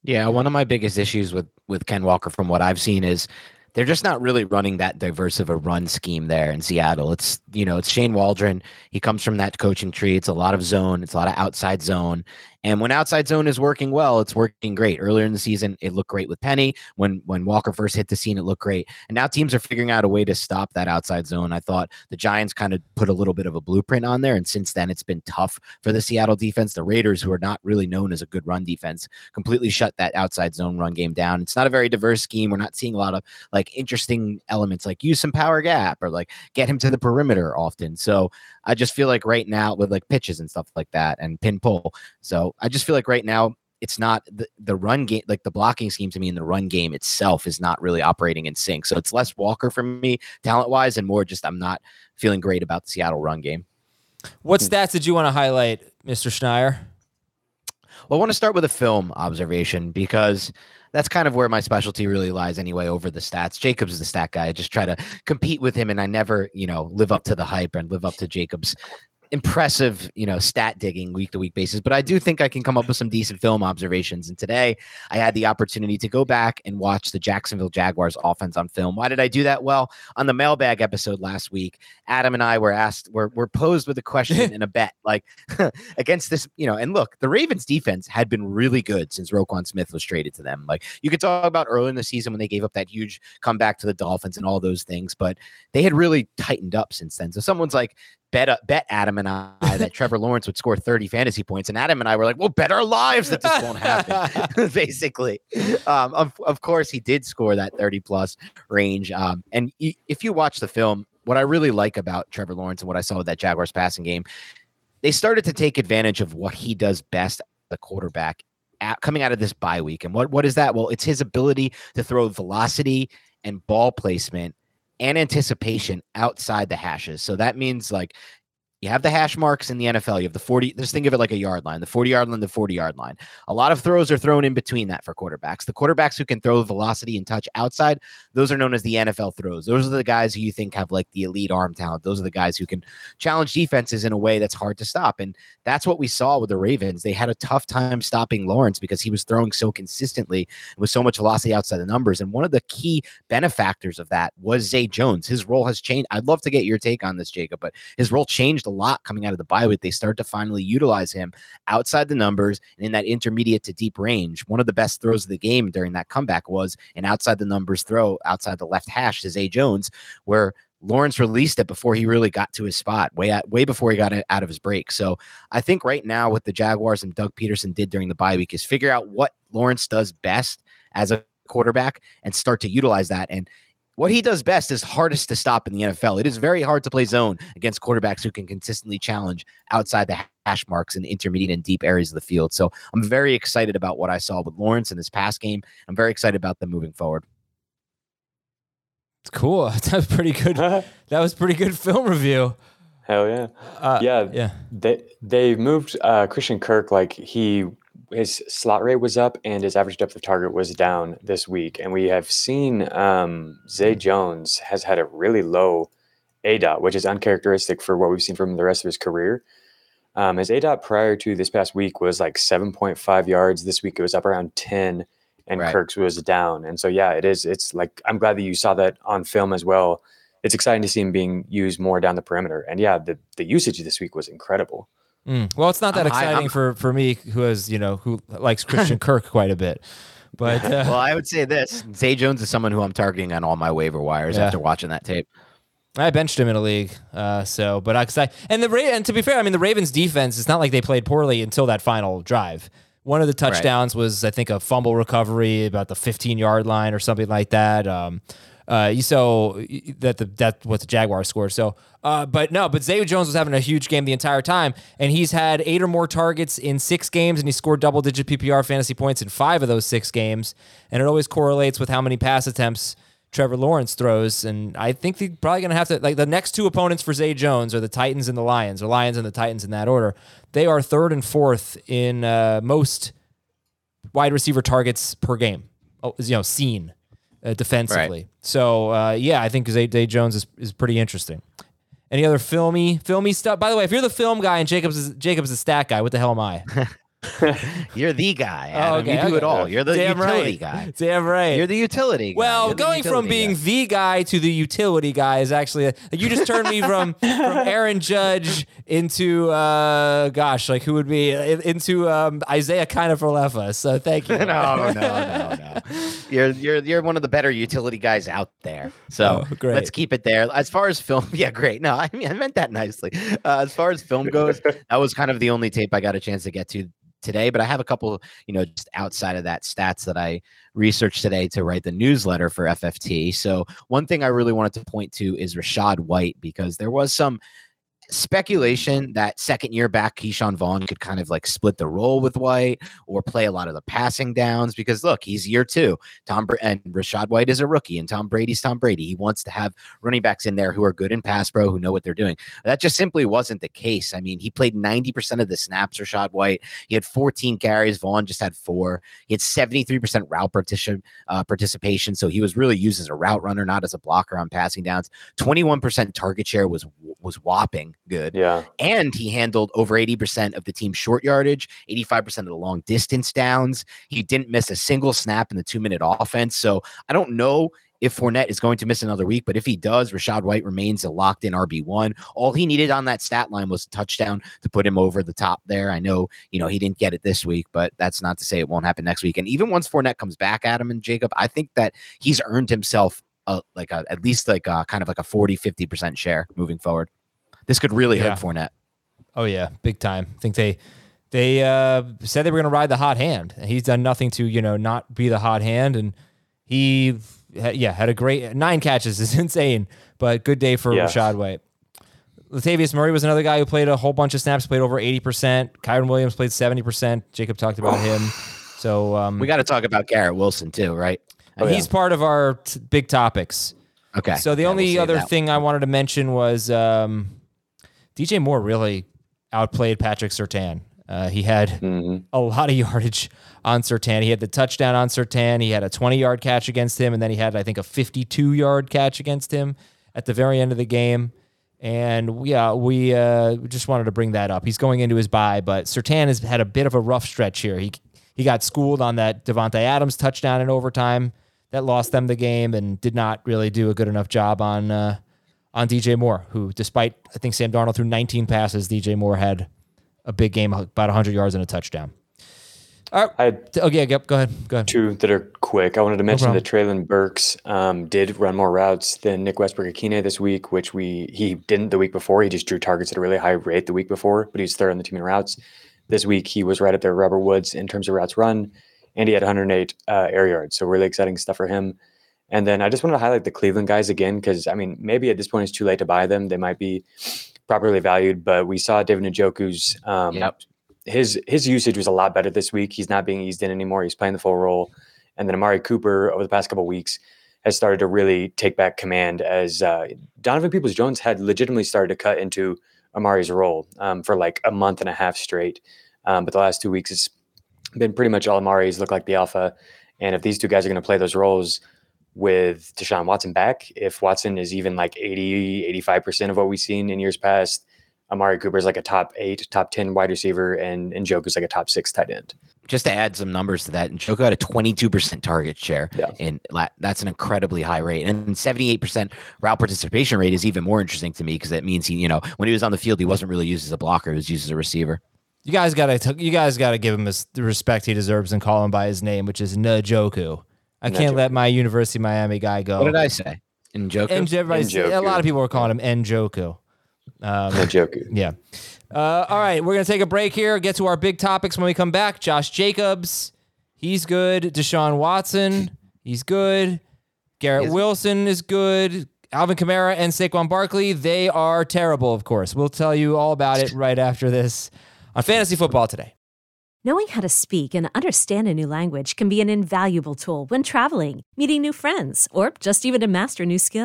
Yeah, one of my biggest issues with with Ken Walker, from what I've seen, is they're just not really running that diverse of a run scheme there in Seattle. It's, you know, it's Shane Waldron. He comes from that coaching tree. It's a lot of zone. It's a lot of outside zone. And when outside zone is working well, it's working great. Earlier in the season, it looked great with Penny. When when Walker first hit the scene, it looked great. And now teams are figuring out a way to stop that outside zone. I thought the Giants kind of put a little bit of a blueprint on there. And since then, it's been tough for the Seattle defense. The Raiders, who are not really known as a good run defense, completely shut that outside zone run game down. It's not a very diverse scheme. We're not seeing a lot of like interesting elements like use some power gap or like get him to the perimeter often. So I just feel like right now with like pitches and stuff like that and pin pull. So I just feel like right now it's not the, the run game, like the blocking scheme to me in the run game itself is not really operating in sync. So it's less Walker for me talent wise and more just I'm not feeling great about the Seattle run game. What stats did you want to highlight, Mister Schneier? Well, I want to start with a film observation because that's kind of where my specialty really lies anyway over the stats. Jacobs is the stat guy. I just try to compete with him and I never, you know, live up to the hype and live up to Jacobs' impressive, you know, stat digging week to week basis, but I do think I can come up with some decent film observations. And today I had the opportunity to go back and watch the Jacksonville Jaguars offense on film. Why did I do that? Well, on the mailbag episode last week, Adam and I were asked, were, were posed with a question and a bet, like against this, you know, and look, the Ravens defense had been really good since Roquan Smith was traded to them. Like you could talk about early in the season when they gave up that huge comeback to the Dolphins and all those things, but they had really tightened up since then. So someone's like, Bet, uh, bet Adam and I that Trevor Lawrence would score thirty fantasy points. And Adam and I were like, well, bet our lives that this won't happen, basically. Um, of, of course, he did score that thirty plus range. Um, and y- if you watch the film, what I really like about Trevor Lawrence and what I saw with that Jaguars passing game, they started to take advantage of what he does best, the quarterback, at, coming out of this bye week. And what what is that? Well, it's his ability to throw velocity and ball placement and anticipation outside the hashes. So that means like you have the hash marks in the N F L. You have the forty, just think of it like a yard line, the forty yard line, the forty yard line. A lot of throws are thrown in between that for quarterbacks. The quarterbacks who can throw velocity and touch outside, those are known as the N F L throws. Those are the guys who you think have like the elite arm talent. Those are the guys who can challenge defenses in a way that's hard to stop. And that's what we saw with the Ravens. They had a tough time stopping Lawrence because he was throwing so consistently with so much velocity outside the numbers. And one of the key benefactors of that was Zay Jones. His role has changed. I'd love to get your take on this, Jacob, but his role changed a lot coming out of the bye week. They start to finally utilize him outside the numbers and in that intermediate to deep range. One of the best throws of the game during that comeback was an outside the numbers throw outside the left hash to Zay Jones, where Lawrence released it before he really got to his spot, way out, way before he got it out of his break. So I think right now what the Jaguars and Doug Peterson did during the bye week is figure out what Lawrence does best as a quarterback and start to utilize that. And what he does best is hardest to stop in the N F L. It is very hard to play zone against quarterbacks who can consistently challenge outside the hash marks in the intermediate and deep areas of the field. So I'm very excited about what I saw with Lawrence in this pass game. I'm very excited about them moving forward. Cool. That was pretty good. That was pretty good film review. Hell yeah. Uh, yeah. Yeah. They they moved uh, Christian Kirk, like he his slot rate was up and his average depth of target was down this week. And we have seen um, Zay Jones has had a really low A DOT, which is uncharacteristic for what we've seen from the rest of his career. Um, his A DOT prior to this past week was like seven point five yards. This week it was up around ten, and right. Kirk's was down. And so, yeah, it is. It's like, I'm glad that you saw that on film as well. It's exciting to see him being used more down the perimeter. And yeah, the, the usage this week was incredible. Mm. Well, it's not that I'm, exciting I'm, for, for me, who has, you know, who likes Christian Kirk quite a bit. But uh, well, I would say this: Zay Jones is someone who I'm targeting on all my waiver wires yeah. after watching that tape. I benched him in a league, uh, so but I, I and the and to be fair, I mean the Ravens defense. It's not like they played poorly until that final drive. One of the touchdowns right. was, I think, a fumble recovery about the fifteen yard line or something like that. Um, uh, you so that the that's what the Jaguars scored. So, uh, but no, but Zay Jones was having a huge game the entire time, and he's had eight or more targets in six games, and he scored double digit P P R fantasy points in five of those six games. And it always correlates with how many pass attempts Trevor Lawrence throws. And I think they're probably going to have to, like, the next two opponents for Zay Jones are the Titans and the Lions, or Lions and the Titans in that order. They are third and fourth in uh, most wide receiver targets per game, oh, you know, seen uh, defensively. Right. So, uh, yeah, I think Zay, Zay Jones is, is pretty interesting. Any other filmy, filmy stuff? By the way, if you're the film guy and Jacobs is Jacobs is the stat guy, what the hell am I? You're the guy. Oh, Adam. okay, you do okay. it all. You're the Damn utility right. guy. Damn right. You're the utility guy. Well, You're the going from utility being guy. the guy to the utility guy is actually, like, you just turned me from, from Aaron Judge into, uh, gosh, like who would be, into um, Isaiah Kiner-Falefa. So thank you. no, no, no, no. You're you're you're one of the better utility guys out there. So Oh, great. let's keep it there. As far as film, yeah, great. No, I mean I meant that nicely. Uh, as far as film goes, that was kind of the only tape I got a chance to get to today. But I have a couple, you know, just outside of that stats that I researched today to write the newsletter for F F T. So one thing I really wanted to point to is Rachaad White, because there was some speculation that second year back Keyshawn Vaughn could kind of like split the role with White or play a lot of the passing downs, because look, he's year two. Tom Br- and Rachaad White is a rookie, and Tom Brady's Tom Brady. He wants to have running backs in there who are good in pass pro, who know what they're doing. That just simply wasn't the case. I mean, he played ninety percent of the snaps, Rachaad White. He had fourteen carries. Vaughn just had four. He had seventy-three percent route partition, uh, participation. So he was really used as a route runner, not as a blocker on passing downs. twenty-one percent target share was was whopping good. Yeah. And he handled over eighty percent of the team's short yardage, eighty-five percent of the long distance downs. He didn't miss a single snap in the two-minute offense. So I don't know if Fournette is going to miss another week, but if he does, Rachaad White remains a locked-in R B one. All he needed on that stat line was a touchdown to put him over the top there. I know, you know, he didn't get it this week, but that's not to say it won't happen next week. And even once Fournette comes back, Adam and Jacob, I think that he's earned himself a, like a, at least like a, kind of like a forty, fifty percent share moving forward. This could really Yeah. hurt Fournette. Oh yeah, big time. I think they they uh, said they were going to ride the hot hand, and he's done nothing to, you know, not be the hot hand. And he, yeah, had a great nine catches. Is insane, but good day for Yeah. Rachaad White. Latavius Murray was another guy who played a whole bunch of snaps, played over eighty percent. Kyron Williams played seventy percent. Jacob talked about him. So um, We got to talk about Garrett Wilson too, right? Oh, he's yeah. part of our t- big topics. Okay. So the Yeah, only we'll save other that. thing I wanted to mention was um, D J Moore really outplayed Patrick Surtain. Uh, he had Mhm. a lot of yardage on Surtain. He had the touchdown on Surtain. He had a twenty-yard catch against him, and then he had, I think, a fifty-two-yard catch against him at the very end of the game. And yeah, we uh, just wanted to bring that up. He's going into his bye, but Surtain has had a bit of a rough stretch here. He he got schooled on that Devontae Adams touchdown in overtime that lost them the game, and did not really do a good enough job on uh, on D J Moore, who, despite, I think, Sam Darnold threw nineteen passes, D J Moore had a big game, about one hundred yards and a touchdown. All right. I had Oh, yeah, yep, go ahead. Go ahead. two that are quick. I wanted to mention problem. that Traylon Burks um, did run more routes than Nick Westbrook-Akine this week, which we he didn't the week before. He just drew targets at a really high rate the week before, but he's third on the team in routes. This week, he was right up there, Rubber Woods, in terms of routes run, and he had one hundred eight uh, air yards. So really exciting stuff for him. And then I just wanted to highlight the Cleveland guys again, because, I mean, maybe at this point it's too late to buy them. They might be properly valued, but we saw David Njoku's um, Yep. his his usage was a lot better this week. He's not being eased in anymore. He's playing the full role. And then Amari Cooper over the past couple of weeks has started to really take back command, as uh, Donovan Peoples-Jones had legitimately started to cut into Amari's role um, for like a month and a half straight. Um, but the last two weeks, it's been pretty much all Amari's look like the alpha. And if these two guys are going to play those roles with Deshaun Watson back, if Watson is even like eighty, eighty-five percent of what we've seen in years past, Amari Cooper is like a top eight, top ten wide receiver, and Njoku is like a top six tight end. Just to add some numbers to that, Njoku had a twenty-two percent target share. Yeah. And la- that's an incredibly high rate. And seventy-eight percent route participation rate is even more interesting to me, because that means he, you know, when he was on the field, he wasn't really used as a blocker. He was used as a receiver. You guys gotta, you guys gotta give him his, the respect he deserves and call him by his name, which is Njoku. I can't Njoku. let my University of Miami guy go. What did I say? Njoku? And everybody's- a Njoku. lot of people are calling him Njoku. Um, Njoku. yeah. Uh, all right, we're gonna take a break here. Get to our big topics when we come back. Josh Jacobs, he's good. Deshaun Watson, he's good. Garrett Yes. Wilson is good. Alvin Kamara and Saquon Barkley, they are terrible, of course. We'll tell you all about it right after this on Fantasy Football Today. Knowing how to speak and understand a new language can be an invaluable tool when traveling, meeting new friends, or just even to master a new skill.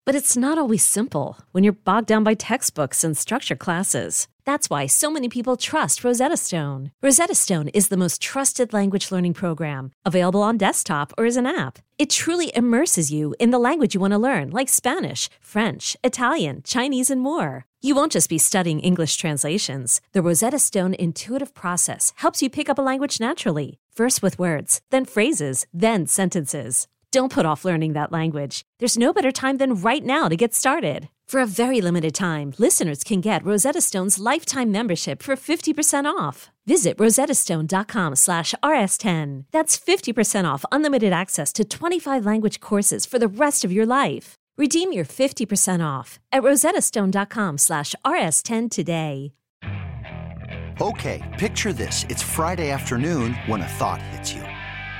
But it's not always simple when you're bogged down by textbooks and structure classes. That's why so many people trust Rosetta Stone. Rosetta Stone is the most trusted language learning program, available on desktop or as an app. It truly immerses you in the language you want to learn, like Spanish, French, Italian, Chinese, and more. You won't just be studying English translations. The Rosetta Stone intuitive process helps you pick up a language naturally, first with words, then phrases, then sentences. Don't put off learning that language. There's no better time than right now to get started. For a very limited time, listeners can get Rosetta Stone's lifetime membership for fifty percent off. Visit rosettastone.com slash rs10. That's fifty percent off unlimited access to twenty-five language courses for the rest of your life. Redeem your fifty percent off at rosettastone.com slash rs10 today. Okay, picture this. It's Friday afternoon when a thought hits you.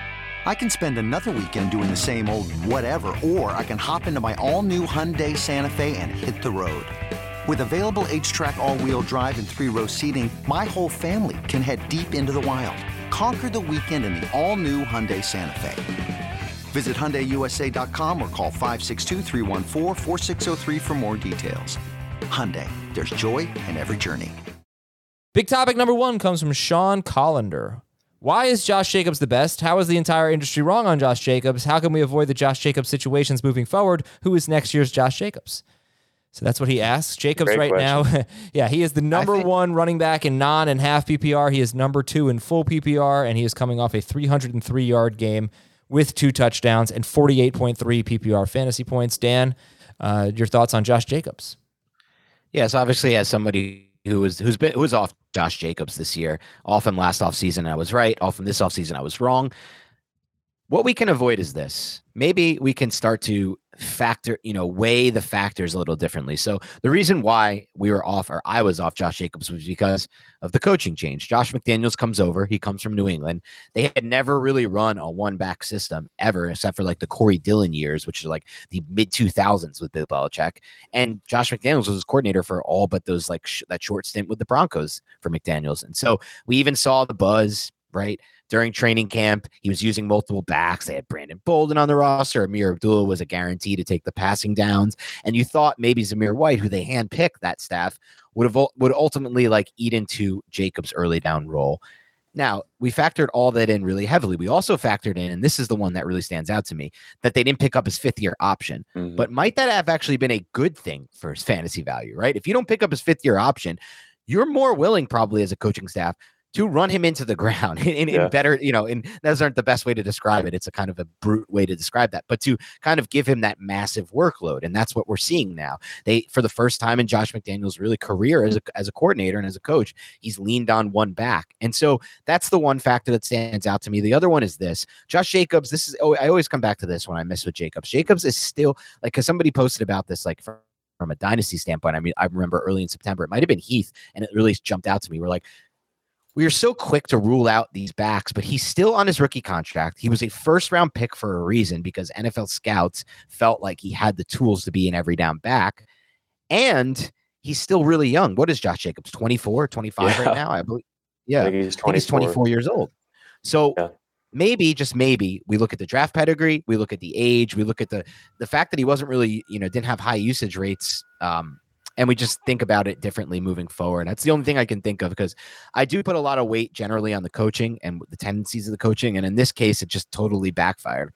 I can spend another weekend doing the same old whatever, or I can hop into my all-new Hyundai Santa Fe and hit the road. With available H-Track all-wheel drive and three-row seating, my whole family can head deep into the wild. Conquer the weekend in the all-new Hyundai Santa Fe. Visit Hyundai U S A dot com or call five six two, three one four, four six zero three for more details. Hyundai, there's joy in every journey. Big topic number one comes from Sean Collender. Why is Josh Jacobs the best? How is the entire industry wrong on Josh Jacobs? How can we avoid the Josh Jacobs situations moving forward? Who is next year's Josh Jacobs? So that's what he asks. Jacobs Great right question. now, yeah, he is the number think- one running back in non and half P P R. He is number two in full P P R, and he is coming off a three hundred three yard game with two touchdowns and forty-eight point three P P R fantasy points. Dan, uh, your thoughts on Josh Jacobs? Yes, obviously, as somebody who was who's been who was off Josh Jacobs this year, often last offseason I was right, often this offseason I was wrong. What we can avoid is this. Maybe we can start to factor, you know, weigh the factors a little differently. So the reason why we were off, or I was off Josh Jacobs, was because of the coaching change. Josh McDaniels comes over. He comes from New England. They had never really run a one-back system ever, except for like the Corey Dillon years, which is like the mid two thousands with Bill Belichick. And Josh McDaniels was his coordinator for all but those like sh- that short stint with the Broncos for McDaniels. And so we even saw the buzz, right? During training camp, he was using multiple backs. They had Brandon Bolden on the roster. Amir Abdullah was a guarantee to take the passing downs. And you thought maybe Zamir White, who they handpicked that staff, would have would ultimately like eat into Jacobs' early down role. Now, we factored all that in really heavily. We also factored in, and this is the one that really stands out to me, that they didn't pick up his fifth year option. Mm-hmm. But might that have actually been a good thing for his fantasy value, right? If you don't pick up his fifth year option, you're more willing probably as a coaching staff to run him into the ground in, in, yeah. in better, you know, and those aren't the best way to describe it. It's a kind of a brute way to describe that, but to kind of give him that massive workload. And that's what we're seeing now. They, for the first time in Josh McDaniels' really career as a, as a coordinator and as a coach, he's leaned on one back. And so that's the one factor that stands out to me. The other one is this: Josh Jacobs. This is, oh, I always come back to this when I mess with Jacobs. Jacobs is still like, cause somebody posted about this, like from, from a dynasty standpoint. I mean, I remember early in September, it might've been Heath, and it really jumped out to me. We're like, we are so quick to rule out these backs, but he's still on his rookie contract. He was a first round pick for a reason, because N F L scouts felt like he had the tools to be an every down back. And he's still really young. What is Josh Jacobs? twenty-four, twenty-five yeah. right now? I believe. Yeah. I think he's, I think he's twenty-four years old. So yeah. maybe, just maybe, we look at the draft pedigree, we look at the age, we look at the, the fact that he wasn't really, you know, didn't have high usage rates. Um, And we just think about it differently moving forward. That's the only thing I can think of, because I do put a lot of weight generally on the coaching and the tendencies of the coaching. And in this case, it just totally backfired.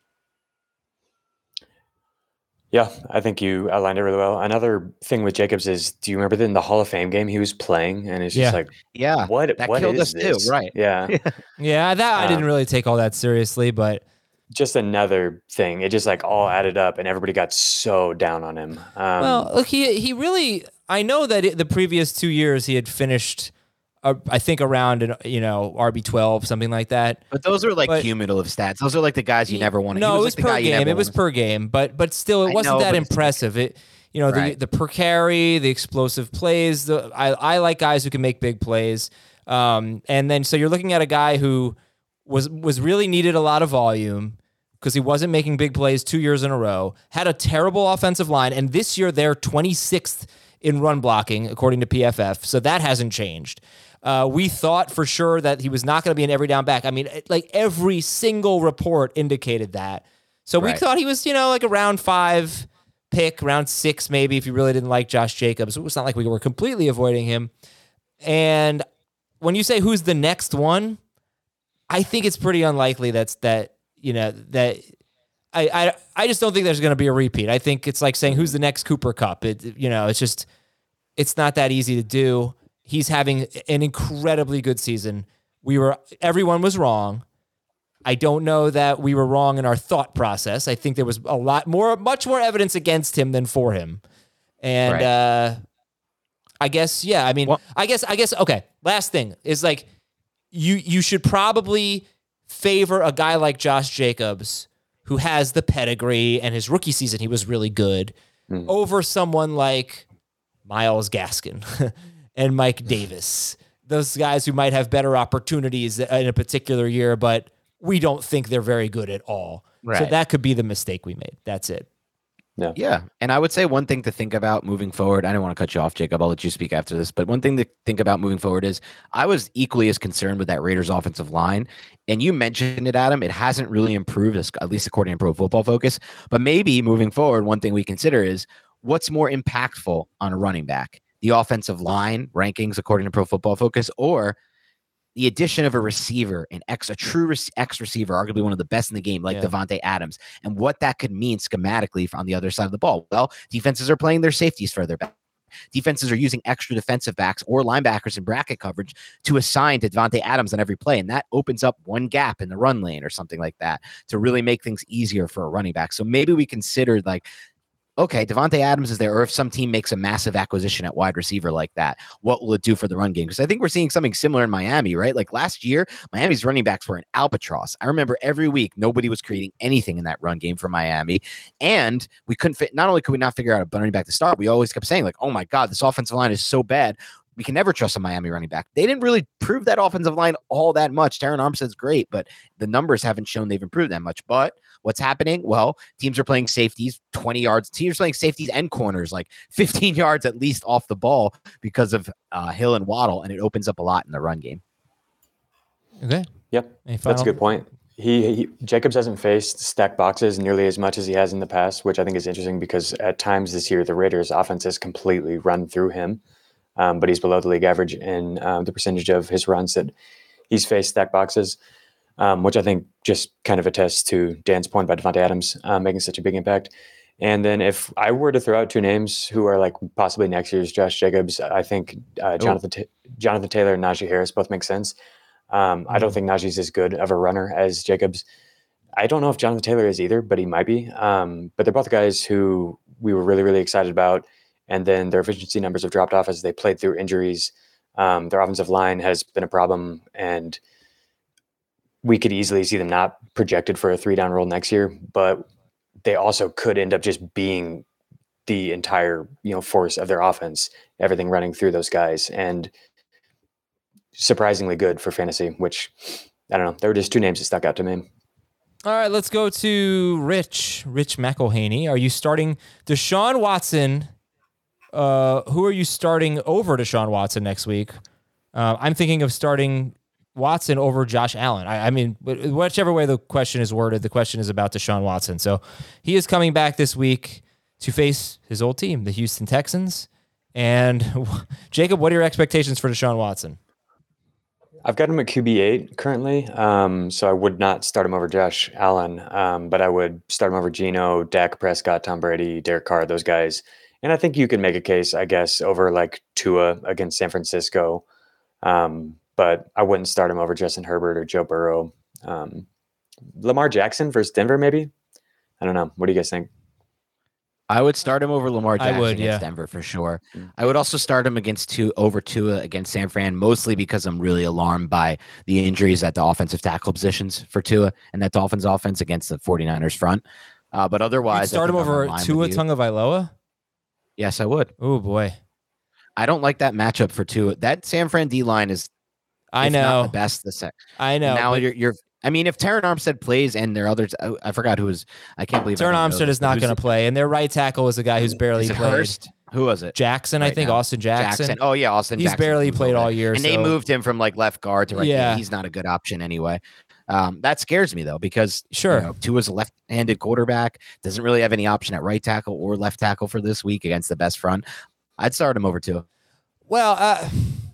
Yeah, I think you outlined it really well. Another thing with Jacobs is, do you remember that in the Hall of Fame game he was playing? And it's just yeah. like, yeah, what, that what killed is us this? Too, right. Yeah. yeah, that um, I didn't really take all that seriously, but just another thing. It just like all added up, and everybody got so down on him. Um, well, look, he he really. I know that it, the previous two years he had finished, uh, I think around an, you know R B twelve, something like that. But those are like but, cumulative stats. Those are like the guys you never want. No, was it was like per game. It was per game, but but still, it wasn't know, that impressive. It you know right. the the per carry, the explosive plays. The I I like guys who can make big plays. Um, and then so you're looking at a guy who was was really needed a lot of volume, because he wasn't making big plays two years in a row, had a terrible offensive line, and this year they're twenty-sixth in run blocking, according to P F F, so that hasn't changed. Uh, we thought for sure that he was not going to be an every down back. I mean, like every single report indicated that. So we right. thought he was, you know, like a round five pick, round six maybe, if you really didn't like Josh Jacobs. It's not like we were completely avoiding him. And when you say who's the next one, I think it's pretty unlikely that's that, you know, that I I, I just don't think there's going to be a repeat. I think it's like saying who's the next Cooper Kupp. It, you know, it's just, it's not that easy to do. He's having an incredibly good season. We were, everyone was wrong. I don't know that we were wrong in our thought process. I think there was a lot more, much more evidence against him than for him. And, Right. uh, I guess, yeah, I mean, Well- I guess, I guess, okay, last thing is like, you, you should probably favor a guy like Josh Jacobs, who has the pedigree and his rookie season, he was really good, Mm. over someone like Myles Gaskin and Mike Davis, those guys who might have better opportunities in a particular year, but we don't think they're very good at all. So Right. that could be the mistake we made. That's it. Yeah. Yeah. And I would say one thing to think about moving forward. I don't want to cut you off, Jacob. I'll let you speak after this. But one thing to think about moving forward is I was equally as concerned with that Raiders offensive line. And you mentioned it, Adam. It hasn't really improved, at least according to Pro Football Focus. But maybe moving forward, one thing we consider is what's more impactful on a running back? The offensive line rankings according to Pro Football Focus, or the addition of a receiver, an X, a true res- X receiver, arguably one of the best in the game, like Yeah. Devontae Adams, and what that could mean schematically on the other side of the ball. Well, defenses are playing their safeties further back. Defenses are using extra defensive backs or linebackers in bracket coverage to assign to Devontae Adams on every play, and that opens up one gap in the run lane or something like that to really make things easier for a running back. So maybe we considered like, okay, Devontae Adams is there, or if some team makes a massive acquisition at wide receiver like that, what will it do for the run game? Because I think we're seeing something similar in Miami, right? Like last year, Miami's running backs were an albatross. I remember every week, nobody was creating anything in that run game for Miami. And we couldn't fit, not only could we not figure out a running back to start, we always kept saying like, oh my God, this offensive line is so bad. We can never trust a Miami running back. They didn't really prove that offensive line all that much. Terron Armstead's great, but the numbers haven't shown they've improved that much. But what's happening? Well, teams are playing safeties twenty yards. Teams are playing safeties and corners like fifteen yards at least off the ball because of uh, Hill and Waddle, and it opens up a lot in the run game. Okay. Yep. Any That's final- a good point. He, he Jacobs hasn't faced stack boxes nearly as much as he has in the past, which I think is interesting because at times this year the Raiders' offense has completely run through him, um, but he's below the league average in um, the percentage of his runs that he's faced stack boxes, um, which I think just kind of attests to Dan's point about Devontae Adams uh, making such a big impact. And then if I were to throw out two names who are like possibly next year's Josh Jacobs, I think uh, Jonathan Ta- Jonathan Taylor and Najee Harris both make sense. Um, I don't think Najee's as good of a runner as Jacobs. I don't know if Jonathan Taylor is either, but he might be. Um, but they're both guys who we were really, really excited about. And then their efficiency numbers have dropped off as they played through injuries. Um, their offensive line has been a problem, and we could easily see them not projected for a three-down role next year. But they also could end up just being the entire, you know, force of their offense, everything running through those guys. And surprisingly good for fantasy, which I don't know. There were just two names that stuck out to me. All right, let's go to Rich. Rich McElhaney. Are you starting Deshaun Watson? Uh, who are you starting over Deshaun Watson next week? Uh, I'm thinking of starting Watson over Josh Allen. I, I mean, whichever way the question is worded, the question is about Deshaun Watson. So he is coming back this week to face his old team, the Houston Texans. And Jacob, what are your expectations for Deshaun Watson? I've got him at Q B eight currently, um, so I would not start him over Josh Allen, um, but I would start him over Geno, Dak Prescott, Tom Brady, Derek Carr, those guys. And I think you can make a case, I guess, over like Tua against San Francisco, um, but I wouldn't start him over Justin Herbert or Joe Burrow. Um, Lamar Jackson versus Denver, maybe? I don't know. What do you guys think? I would start him over Lamar Jackson I would, against yeah. Denver for sure. I would also start him against two over Tua against San Fran, mostly because I'm really alarmed by the injuries at the offensive tackle positions for Tua and that Dolphins offense against the 49ers front. Uh, but You'd otherwise, I start him think I'm over in line Tua with you. Tagovailoa? Yes, I would. Oh boy, I don't like that matchup for Tua. That San Fran D line is, I if not know, the best. The sec. I know. Now but you're, you're. I mean, if Terron Armstead plays and there are others, I, I forgot who was. I can't believe I Terron didn't know Armstead this, is but not who's going the- to play, and their right tackle is a guy who's barely is it played. Hurst? Who was it? Jackson, I right think now? Austin Jackson. Oh yeah, Austin. He's Jackson barely moved played over. all year, and they so- moved him from like left guard to right. Yeah. Yeah, he's not a good option anyway. Um, that scares me though, because Sure. you know, Tua's a left-handed quarterback, doesn't really have any option at right tackle or left tackle for this week against the best front. I'd start him over Tua. Well, uh,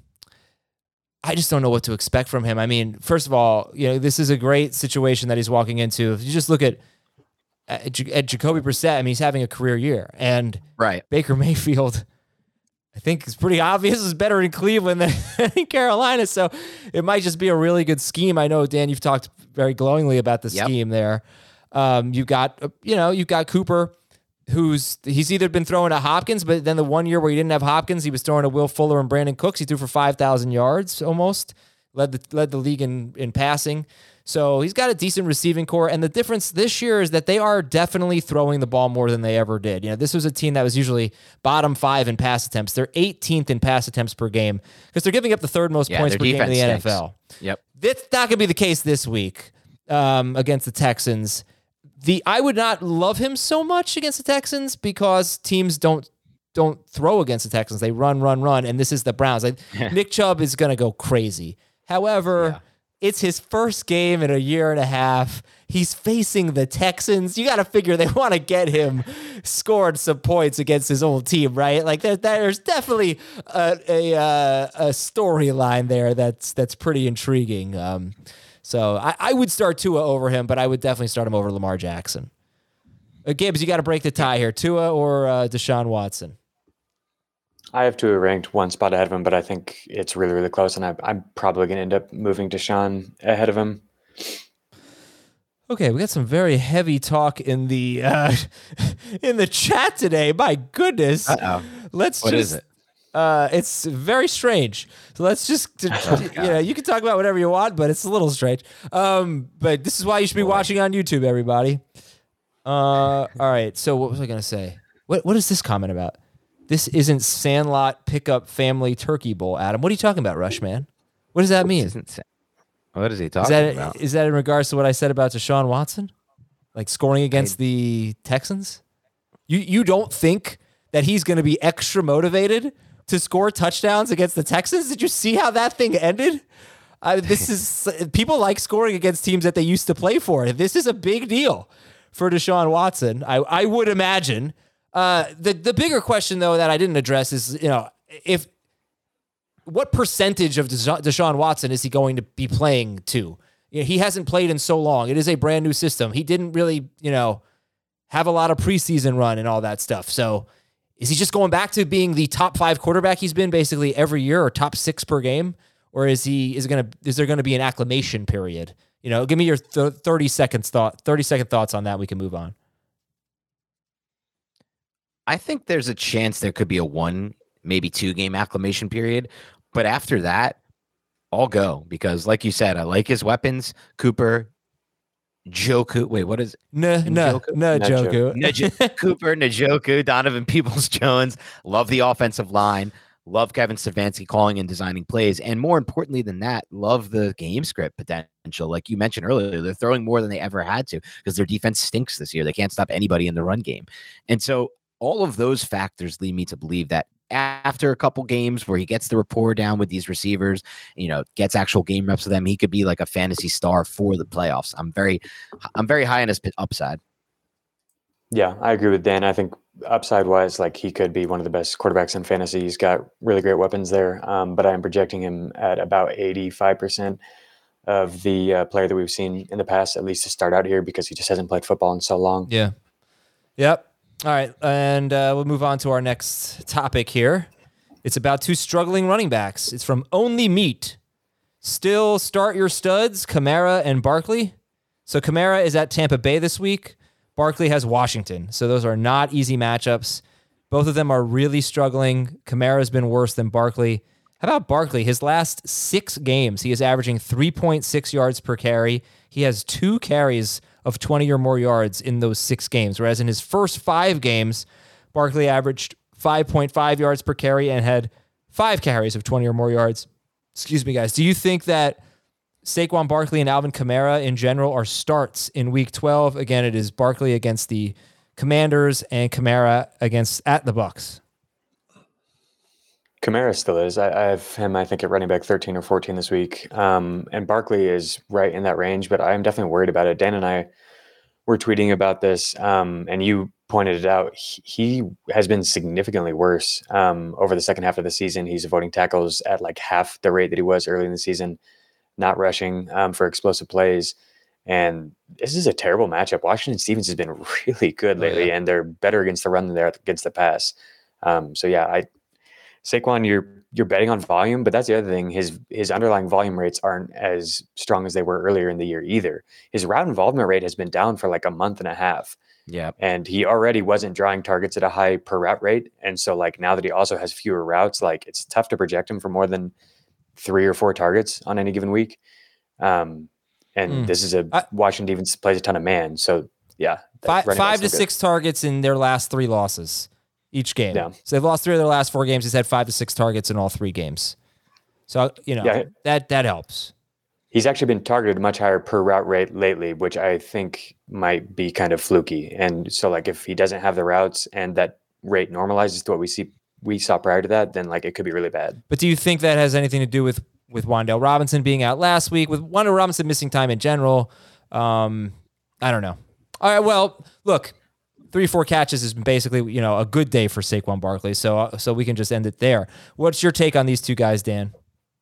I just don't know what to expect from him. I mean, first of all, you know, this is a great situation that he's walking into. If you just look at at, J- at Jacoby Brissett, I mean, he's having a career year, and Right. Baker Mayfield, I think it's pretty obvious, is better in Cleveland than in Carolina. So it might just be a really good scheme. I know, Dan, you've talked very glowingly about the Yep. scheme there. Um, you've got, uh, you know, you've got Cooper, who's he's either been throwing to Hopkins, but then the one year where he didn't have Hopkins, he was throwing to Will Fuller and Brandon Cooks. He threw for five thousand yards almost, led the led the league in, in passing. So he's got a decent receiving core. And the difference this year is that they are definitely throwing the ball more than they ever did. You know, this was a team that was usually bottom five in pass attempts. They're eighteenth in pass attempts per game because they're giving up the third most Yeah, points their per game in the defense N F stinks. L. Yep. That's not going to be the case this week um, against the Texans. The I would not love him so much against the Texans because teams don't don't throw against the Texans. They run, run, run, and this is the Browns. Like Nick Chubb is going to go crazy. However, Yeah. it's his first game in a year and a half. He's facing the Texans. You got to figure they want to get him scored some points against his old team, right? Like there, there's definitely a a, uh, a storyline there that's that's pretty intriguing. Um, so I, I would start Tua over him, but I would definitely start him over Lamar Jackson. Uh, Gibbs, you got to break the tie here: Tua or uh, Deshaun Watson. I have Tua ranked one spot ahead of him, but I think it's really, really close, and I, I'm probably going to end up moving Deshaun ahead of him. Okay, we got some very heavy talk in the uh, in the chat today. My goodness, Uh-oh. let's What just. is it? Uh, it's very strange. So let's just, you know, you can talk about whatever you want, but it's a little strange. Um, but this is why you should be watching on YouTube, everybody. Uh, all right. So what was I gonna say? What What is this comment about? This isn't Sandlot Pickup Family Turkey Bowl, Adam. What are you talking about, Rushman? What does that mean? Isn't sa- What is he Is talking that about? is that in regards to what I said about Deshaun Watson, like scoring against the Texans? You you don't think that he's going to be extra motivated to score touchdowns against the Texans? Did you see how that thing ended? Uh, this is people like scoring against teams that they used to play for. This is a big deal for Deshaun Watson. I I would imagine. Uh, the the bigger question though that I didn't address is, you know, if what percentage of Desha- Deshaun Watson is he going to be playing to? You know, he hasn't played in so long. It is a brand new system. He didn't really, you know, have a lot of preseason run and all that stuff. So is he just going back to being the top five quarterback he's been basically every year, or top six per game? Or is he is going to is there going to be an acclimation period? You know, give me your th- thirty seconds thought, thirty second thoughts on that. We can move on. I think there's a chance there could be a one, maybe two game acclimation period. But after that, I'll go because, like you said, I like his weapons. Cooper, Joku. Wait, what is No, no, Njoku? no, Njoku. Joku. Nj- Cooper, Njoku, Donovan Peoples-Jones? Love the offensive line. Love Kevin Stefanski calling and designing plays. And more importantly than that, love the game script potential. Like you mentioned earlier, they're throwing more than they ever had to because their defense stinks this year. They can't stop anybody in the run game. And so all of those factors lead me to believe that after a couple games where he gets the rapport down with these receivers, you know, gets actual game reps with them, he could be like a fantasy star for the playoffs. I'm very, I'm very high on his upside. Yeah, I agree with Dan. I think upside wise, like he could be one of the best quarterbacks in fantasy. He's got really great weapons there. Um, but I am projecting him at about eighty-five percent of the uh, player that we've seen in the past, at least to start out here, because he just hasn't played football in so long. Yeah. Yep. All right. And uh, we'll move on to our next topic here. It's about two struggling running backs. It's from Only Meat. Still start your studs, Kamara and Barkley. So Kamara is at Tampa Bay this week. Barkley has Washington. So those are not easy matchups. Both of them are really struggling. Kamara's been worse than Barkley. How about Barkley? His last six games, he is averaging three point six yards per carry. He has two carries of twenty or more yards in those six games, whereas in his first five games, Barkley averaged five point five yards per carry and had five carries of twenty or more yards. Excuse me, guys. Do you think that Saquon Barkley and Alvin Kamara in general are starts in week twelve? Again, it is Barkley against the Commanders and Kamara against at the Bucks. Kamara still is. I, I have him, I think, at running back thirteen or fourteen this week. Um, and Barkley is right in that range, but I'm definitely worried about it. Dan and I were tweeting about this, um, and you pointed it out. He, he has been significantly worse um, over the second half of the season. He's avoiding tackles at like half the rate that he was early in the season, not rushing um, for explosive plays. And this is a terrible matchup. Washington Stevens has been really good lately, oh, yeah. and they're better against the run than they're against the pass. Um, so, yeah, I Saquon, you're you're betting on volume, but that's the other thing. His his underlying volume rates aren't as strong as they were earlier in the year either. His route involvement rate has been down for like a month and a half. Yeah. And he already wasn't drawing targets at a high per route rate. And so like now that he also has fewer routes, like it's tough to project him for more than three or four targets on any given week. Um, and mm. this is a I, Washington defense plays a ton of man. So yeah. Five, five to six targets in their last three losses. Each game. Yeah. So they've lost three of their last four games. He's had five to six targets in all three games. So, you know, yeah. that that helps. He's actually been targeted much higher per route rate lately, which I think might be kind of fluky. And so, like, if he doesn't have the routes and that rate normalizes to what we see we saw prior to that, then, like, it could be really bad. But do you think that has anything to do with, with Wan'Dale Robinson being out last week, with Wan'Dale Robinson missing time in general? Um, I don't know. All right, well, look, three, four catches has been basically, you know, a good day for Saquon Barkley. So, uh, so we can just end it there. What's your take on these two guys, Dan?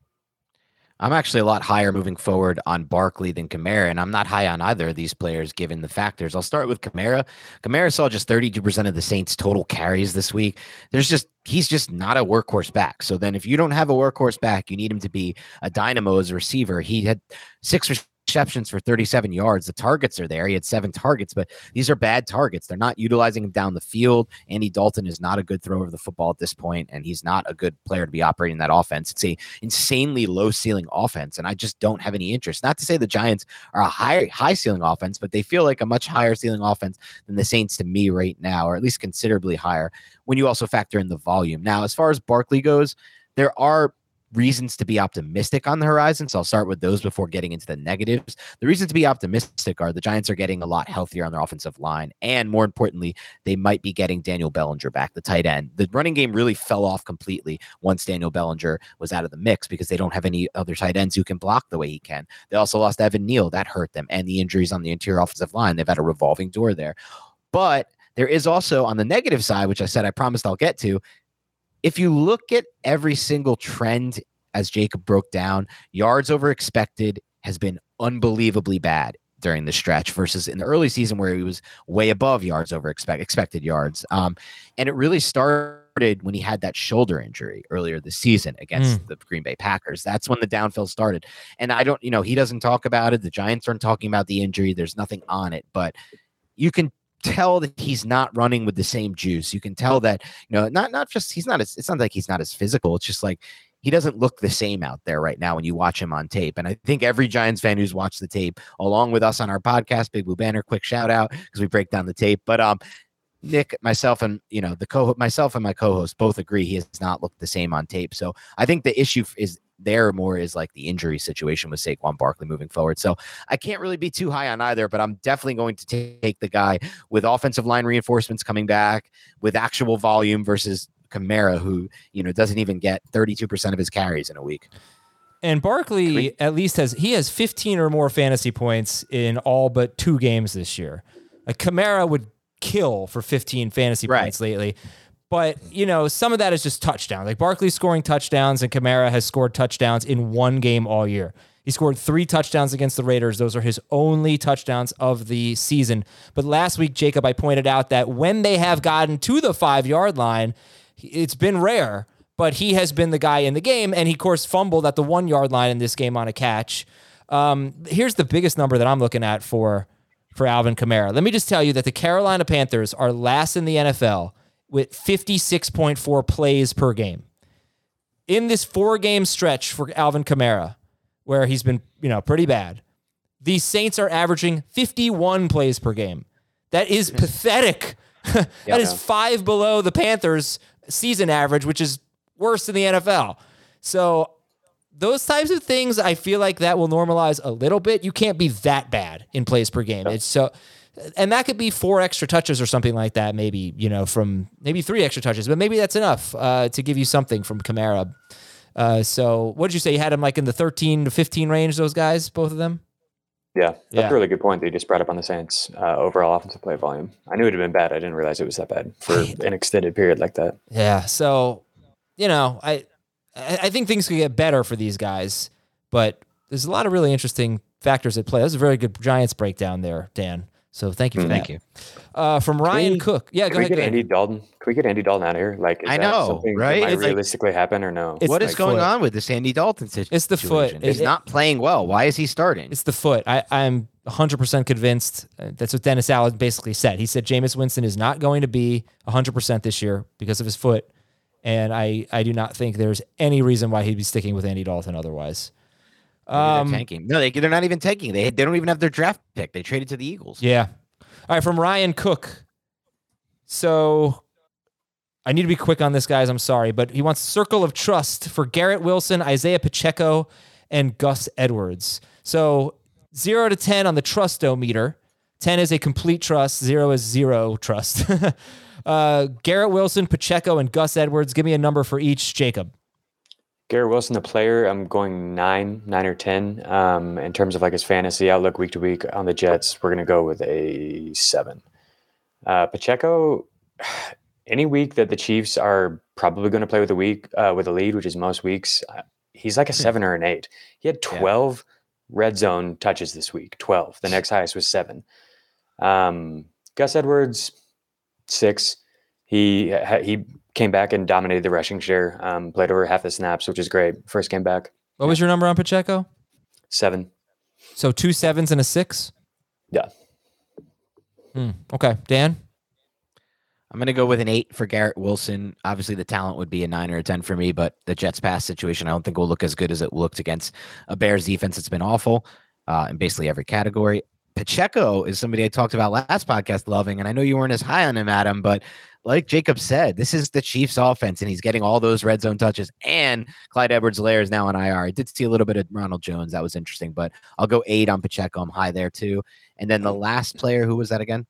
I'm actually a lot higher moving forward on Barkley than Kamara, and I'm not high on either of these players given the factors. I'll start with Kamara. Kamara saw just thirty-two percent of the Saints' total carries this week. There's just he's just not a workhorse back. So then if you don't have a workhorse back, you need him to be a dynamo as a receiver. He had six receptions for thirty-seven yards. The targets are there. He had seven targets, but these are bad targets. They're not utilizing him down the field. Andy Dalton is not a good thrower of the football at this point, and he's not a good player to be operating that offense. It's a insanely low ceiling offense, and I just don't have any interest. Not to say the Giants are a high high ceiling offense, but they feel like a much higher ceiling offense than the Saints to me right now, or at least considerably higher when you also factor in the volume. Now, as far as Barkley goes, there are reasons to be optimistic on the horizon. So I'll start with those before getting into the negatives. The reasons to be optimistic are the Giants are getting a lot healthier on their offensive line. And more importantly, they might be getting Daniel Bellinger back, the tight end. The running game really fell off completely once Daniel Bellinger was out of the mix because they don't have any other tight ends who can block the way he can. They also lost Evan Neal. That hurt them. And the injuries on the interior offensive line. They've had a revolving door there. But there is also on the negative side, which I said I promised I'll get to, if you look at every single trend as Jacob broke down, yards over expected has been unbelievably bad during the stretch versus in the early season where he was way above yards over expect, expected yards. Um, and it really started when he had that shoulder injury earlier this season against mm. the Green Bay Packers. That's when the downfill started. And I don't, you know, he doesn't talk about it. The Giants aren't talking about the injury. There's nothing on it, but you can tell that he's not running with the same juice. You can tell that, you know, not, not just, he's not as, it's not like he's not as physical. It's just like, he doesn't look the same out there right now when you watch him on tape. And I think every Giants fan who's watched the tape along with us on our podcast, Big Blue Banner, quick shout out because we break down the tape. But um, Nick, myself, and, you know, the co myself and my co-host both agree he has not looked the same on tape. So I think the issue is there more is like the injury situation with Saquon Barkley moving forward. So I can't really be too high on either, but I'm definitely going to take the guy with offensive line reinforcements coming back with actual volume versus Kamara, who, you know, doesn't even get thirty-two percent of his carries in a week. And Barkley we, at least has, he has fifteen or more fantasy points in all but two games this year. Like Kamara would kill for fifteen fantasy right. points lately. But, you know, some of that is just touchdowns. Like Barkley's scoring touchdowns and Kamara has scored touchdowns in one game all year. He scored three touchdowns against the Raiders. Those are his only touchdowns of the season. But last week, Jacob, I pointed out that when they have gotten to the five-yard line, it's been rare, but he has been the guy in the game. And he, of course, fumbled at the one-yard line in this game on a catch. Um, here's the biggest number that I'm looking at for, for Alvin Kamara. Let me just tell you that the Carolina Panthers are last in the N F L with fifty-six point four plays per game. In this four-game stretch for Alvin Kamara, where he's been, you know, pretty bad, the Saints are averaging fifty-one plays per game. That is pathetic. that yeah, is five below the Panthers' season average, which is worse than the N F L. So those types of things, I feel like that will normalize a little bit. You can't be that bad in plays per game. It's so... And that could be four extra touches or something like that, maybe, you know, from maybe three extra touches, but maybe that's enough uh, to give you something from Kamara. Uh, so what did you say? You had him like in the thirteen to fifteen range, those guys, both of them? Yeah, that's Yeah. a really good point that you just brought up on the Saints' uh, overall offensive play volume. I knew it had been bad. I didn't realize it was that bad for an extended period like that. Yeah, so, you know, I I think things could get better for these guys, but there's a lot of really interesting factors at play. That was a very good Giants breakdown there, Dan. So thank you for Mm, that. thank you. Uh, from Ryan we- Cook. Yeah, Can go we ahead. get go ahead. Andy Dalton? Can we get Andy Dalton out of here? Like, is I that know, something right? That might It's like- realistically happen or no? It's What the is going foot. on with this Andy Dalton situation? It's the foot. He's It- not playing well. Why is he starting? It's the foot. I, I'm one hundred percent convinced. uh, That's what Dennis Allen basically said. He said Jameis Winston is not going to be one hundred percent this year because of his foot. And I, I do not think there's any reason why he'd be sticking with Andy Dalton otherwise. Maybe they're Um, tanking. No, they, they're not even tanking. They they don't even have their draft pick. They traded to the Eagles. Yeah. All right, from Ryan Cook. So I need to be quick on this, guys. I'm sorry, but he wants circle of trust for Garrett Wilson, Isaiah Pacheco, and Gus Edwards. So zero to ten on the trustometer. ten is a complete trust. Zero is zero trust. uh, Garrett Wilson, Pacheco, and Gus Edwards. Give me a number for each, Jacob. Garrett Wilson, the player, I'm going nine, nine or ten. Um, in terms of like his fantasy outlook week to week on the Jets, we're going to go with a seven. Uh, Pacheco, any week that the Chiefs are probably going to play with a week uh, with a lead, which is most weeks, uh, he's like a seven or an eight. He had twelve yeah. red zone touches this week. twelve. The next highest was seven. Um, Gus Edwards, six. He he came back and dominated the rushing share. Um, played over half the snaps, which is great. First game back. What was your number on Pacheco? Seven. So two sevens and a six? Yeah. Hmm. Okay. Dan? I'm going to go with an eight for Garrett Wilson. Obviously, the talent would be a nine or a ten for me, but the Jets pass situation, I don't think will look as good as it looked against a Bears defense that's been awful uh, in basically every category. Pacheco is somebody I talked about last podcast loving, and I know you weren't as high on him, Adam, but like Jacob said, this is the Chiefs offense, and he's getting all those red zone touches, and Clyde Edwards-Helaire is now on I R. I did see a little bit of Ronald Jones. That was interesting, but I'll go eight on Pacheco. I'm high there, too. And then the last player, who was that again?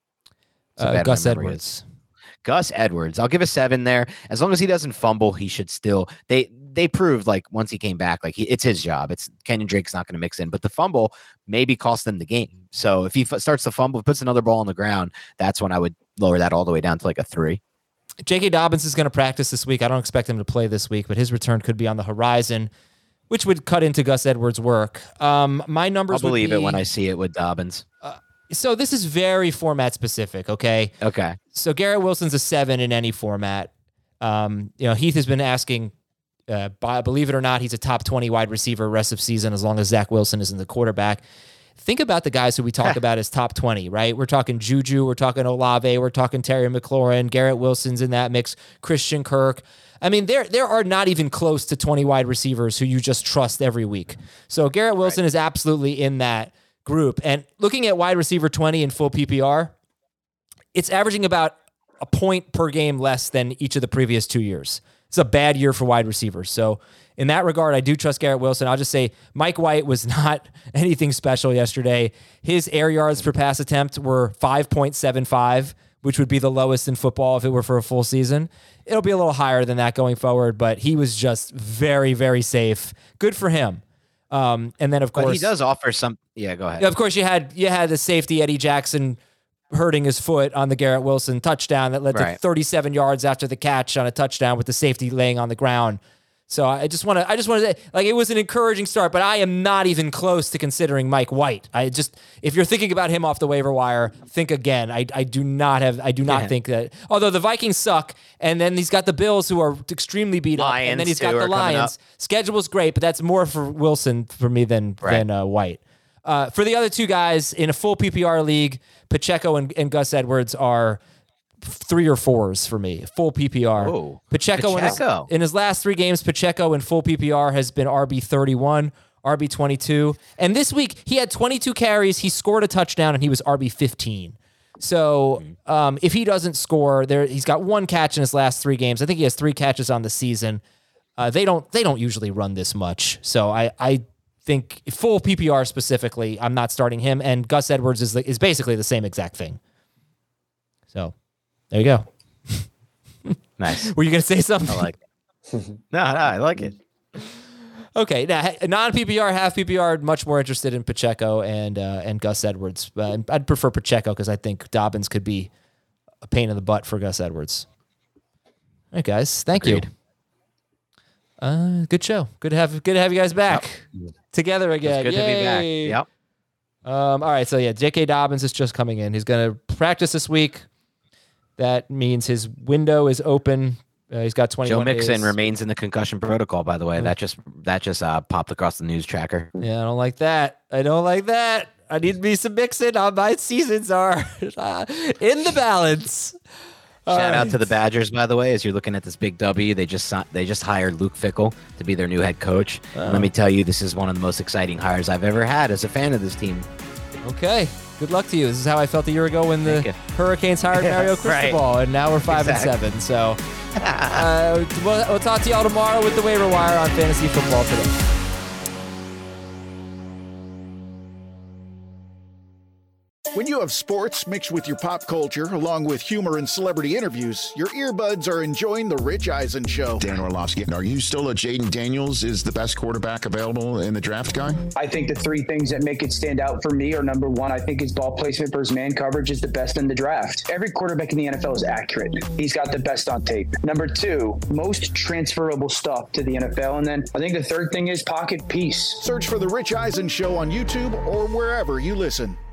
So Uh, bad Gus my memory Edwards. is. Gus Edwards. I'll give a seven there. As long as he doesn't fumble, he should still. They they proved like once he came back, like he, it's his job. It's Kenyon Drake's not going to mix in, but the fumble maybe cost them the game. So if he f- starts to fumble, puts another ball on the ground, that's when I would lower that all the way down to like a three. J K. Dobbins is going to practice this week. I don't expect him to play this week, but his return could be on the horizon, which would cut into Gus Edwards' work. Um, my numbers. I'll believe would be, it when I see it with Dobbins. Uh, so this is very format specific. Okay. Okay. So Garrett Wilson's a seven in any format. Um, you know, Heath has been asking. Uh, by, believe it or not, he's a top twenty wide receiver rest of season as long as Zach Wilson isn't the quarterback. Think about the guys who we talk about as top twenty, right? We're talking Juju, we're talking Olave, we're talking Terry McLaurin, Garrett Wilson's in that mix, Christian Kirk. I mean, there there are not even close to twenty wide receivers who you just trust every week. So Garrett Wilson right. is absolutely in that group. And looking at wide receiver twenty in full P P R, it's averaging about a point per game less than each of the previous two years. It's a bad year for wide receivers. So in that regard, I do trust Garrett Wilson. I'll just say Mike White was not anything special yesterday. His air yards per pass attempt were five point seven five, which would be the lowest in football if it were for a full season. It'll be a little higher than that going forward, but he was just very, very safe. Good for him. Um, and then, of course... But he does offer some... Yeah, go ahead. Of course, you had you had the safety, Eddie Jackson, hurting his foot on the Garrett Wilson touchdown that led right. to thirty-seven yards after the catch on a touchdown with the safety laying on the ground. So I just want to, I just want to say, like, it was an encouraging start, but I am not even close to considering Mike White. I just, if you're thinking about him off the waiver wire, think again. I, I do not have, I do not yeah. think that, although the Vikings suck, and then he's got the Bills who are extremely beat Lions up, and then he's got the Lions. Up. Schedule's great, but that's more for Wilson for me than, right. than uh, White. Uh, for the other two guys in a full P P R league, Pacheco and, and Gus Edwards are three or fours for me, full P P R. Ooh, Pacheco, Pacheco. In, his, in his last three games, Pacheco in full P P R has been R B thirty-one, R B twenty-two. And this week, he had twenty-two carries, he scored a touchdown, and he was R B fifteen. So um, if he doesn't score, there he's got one catch in his last three games. I think he has three catches on the season. Uh, they don't they don't usually run this much. So I, I think full P P R specifically, I'm not starting him. And Gus Edwards is the, is basically the same exact thing. So there you go. Nice. Were you going to say something? I like it. no, no, I like it. Okay, now non-P P R, half P P R, much more interested in Pacheco and uh, and Gus Edwards. Uh, I'd prefer Pacheco because I think Dobbins could be a pain in the butt for Gus Edwards. All right, guys, thank Agreed. you. Uh, good show. Good to have good to have you guys back yep. together again. It's good Yay. to be back. Yep. Um, all right, so yeah, J K. Dobbins is just coming in. He's going to practice this week. That means his window is open. Uh, he's got twenty-one Joe Mixon days. remains in the concussion protocol, by the way. That just that just uh, popped across the news tracker. Yeah, I don't like that. I don't like that. I need me some Mixon. Uh, my seasons are uh, in the balance. Shout right. out to the Badgers, by the way, as you're looking at this big W. They just they just hired Luke Fickell to be their new head coach. Oh. Let me tell you, this is one of the most exciting hires I've ever had as a fan of this team. Okay. Good luck to you. This is how I felt a year ago when the Hurricanes hired Mario Cristobal, right. and now we're five exactly. and seven. So uh, we'll, we'll talk to y'all tomorrow with the waiver wire on Fantasy Football Today. When you have sports mixed with your pop culture, along with humor and celebrity interviews, your earbuds are enjoying The Rich Eisen Show. Dan Orlovsky, are you still a Jaden Daniels is the best quarterback available in the draft guy? I think the three things that make it stand out for me are, number one, I think his ball placement versus man coverage is the best in the draft. Every quarterback in the N F L is accurate. He's got the best on tape. Number two, most transferable stuff to the N F L. And then I think the third thing is pocket peace. Search for The Rich Eisen Show on YouTube or wherever you listen.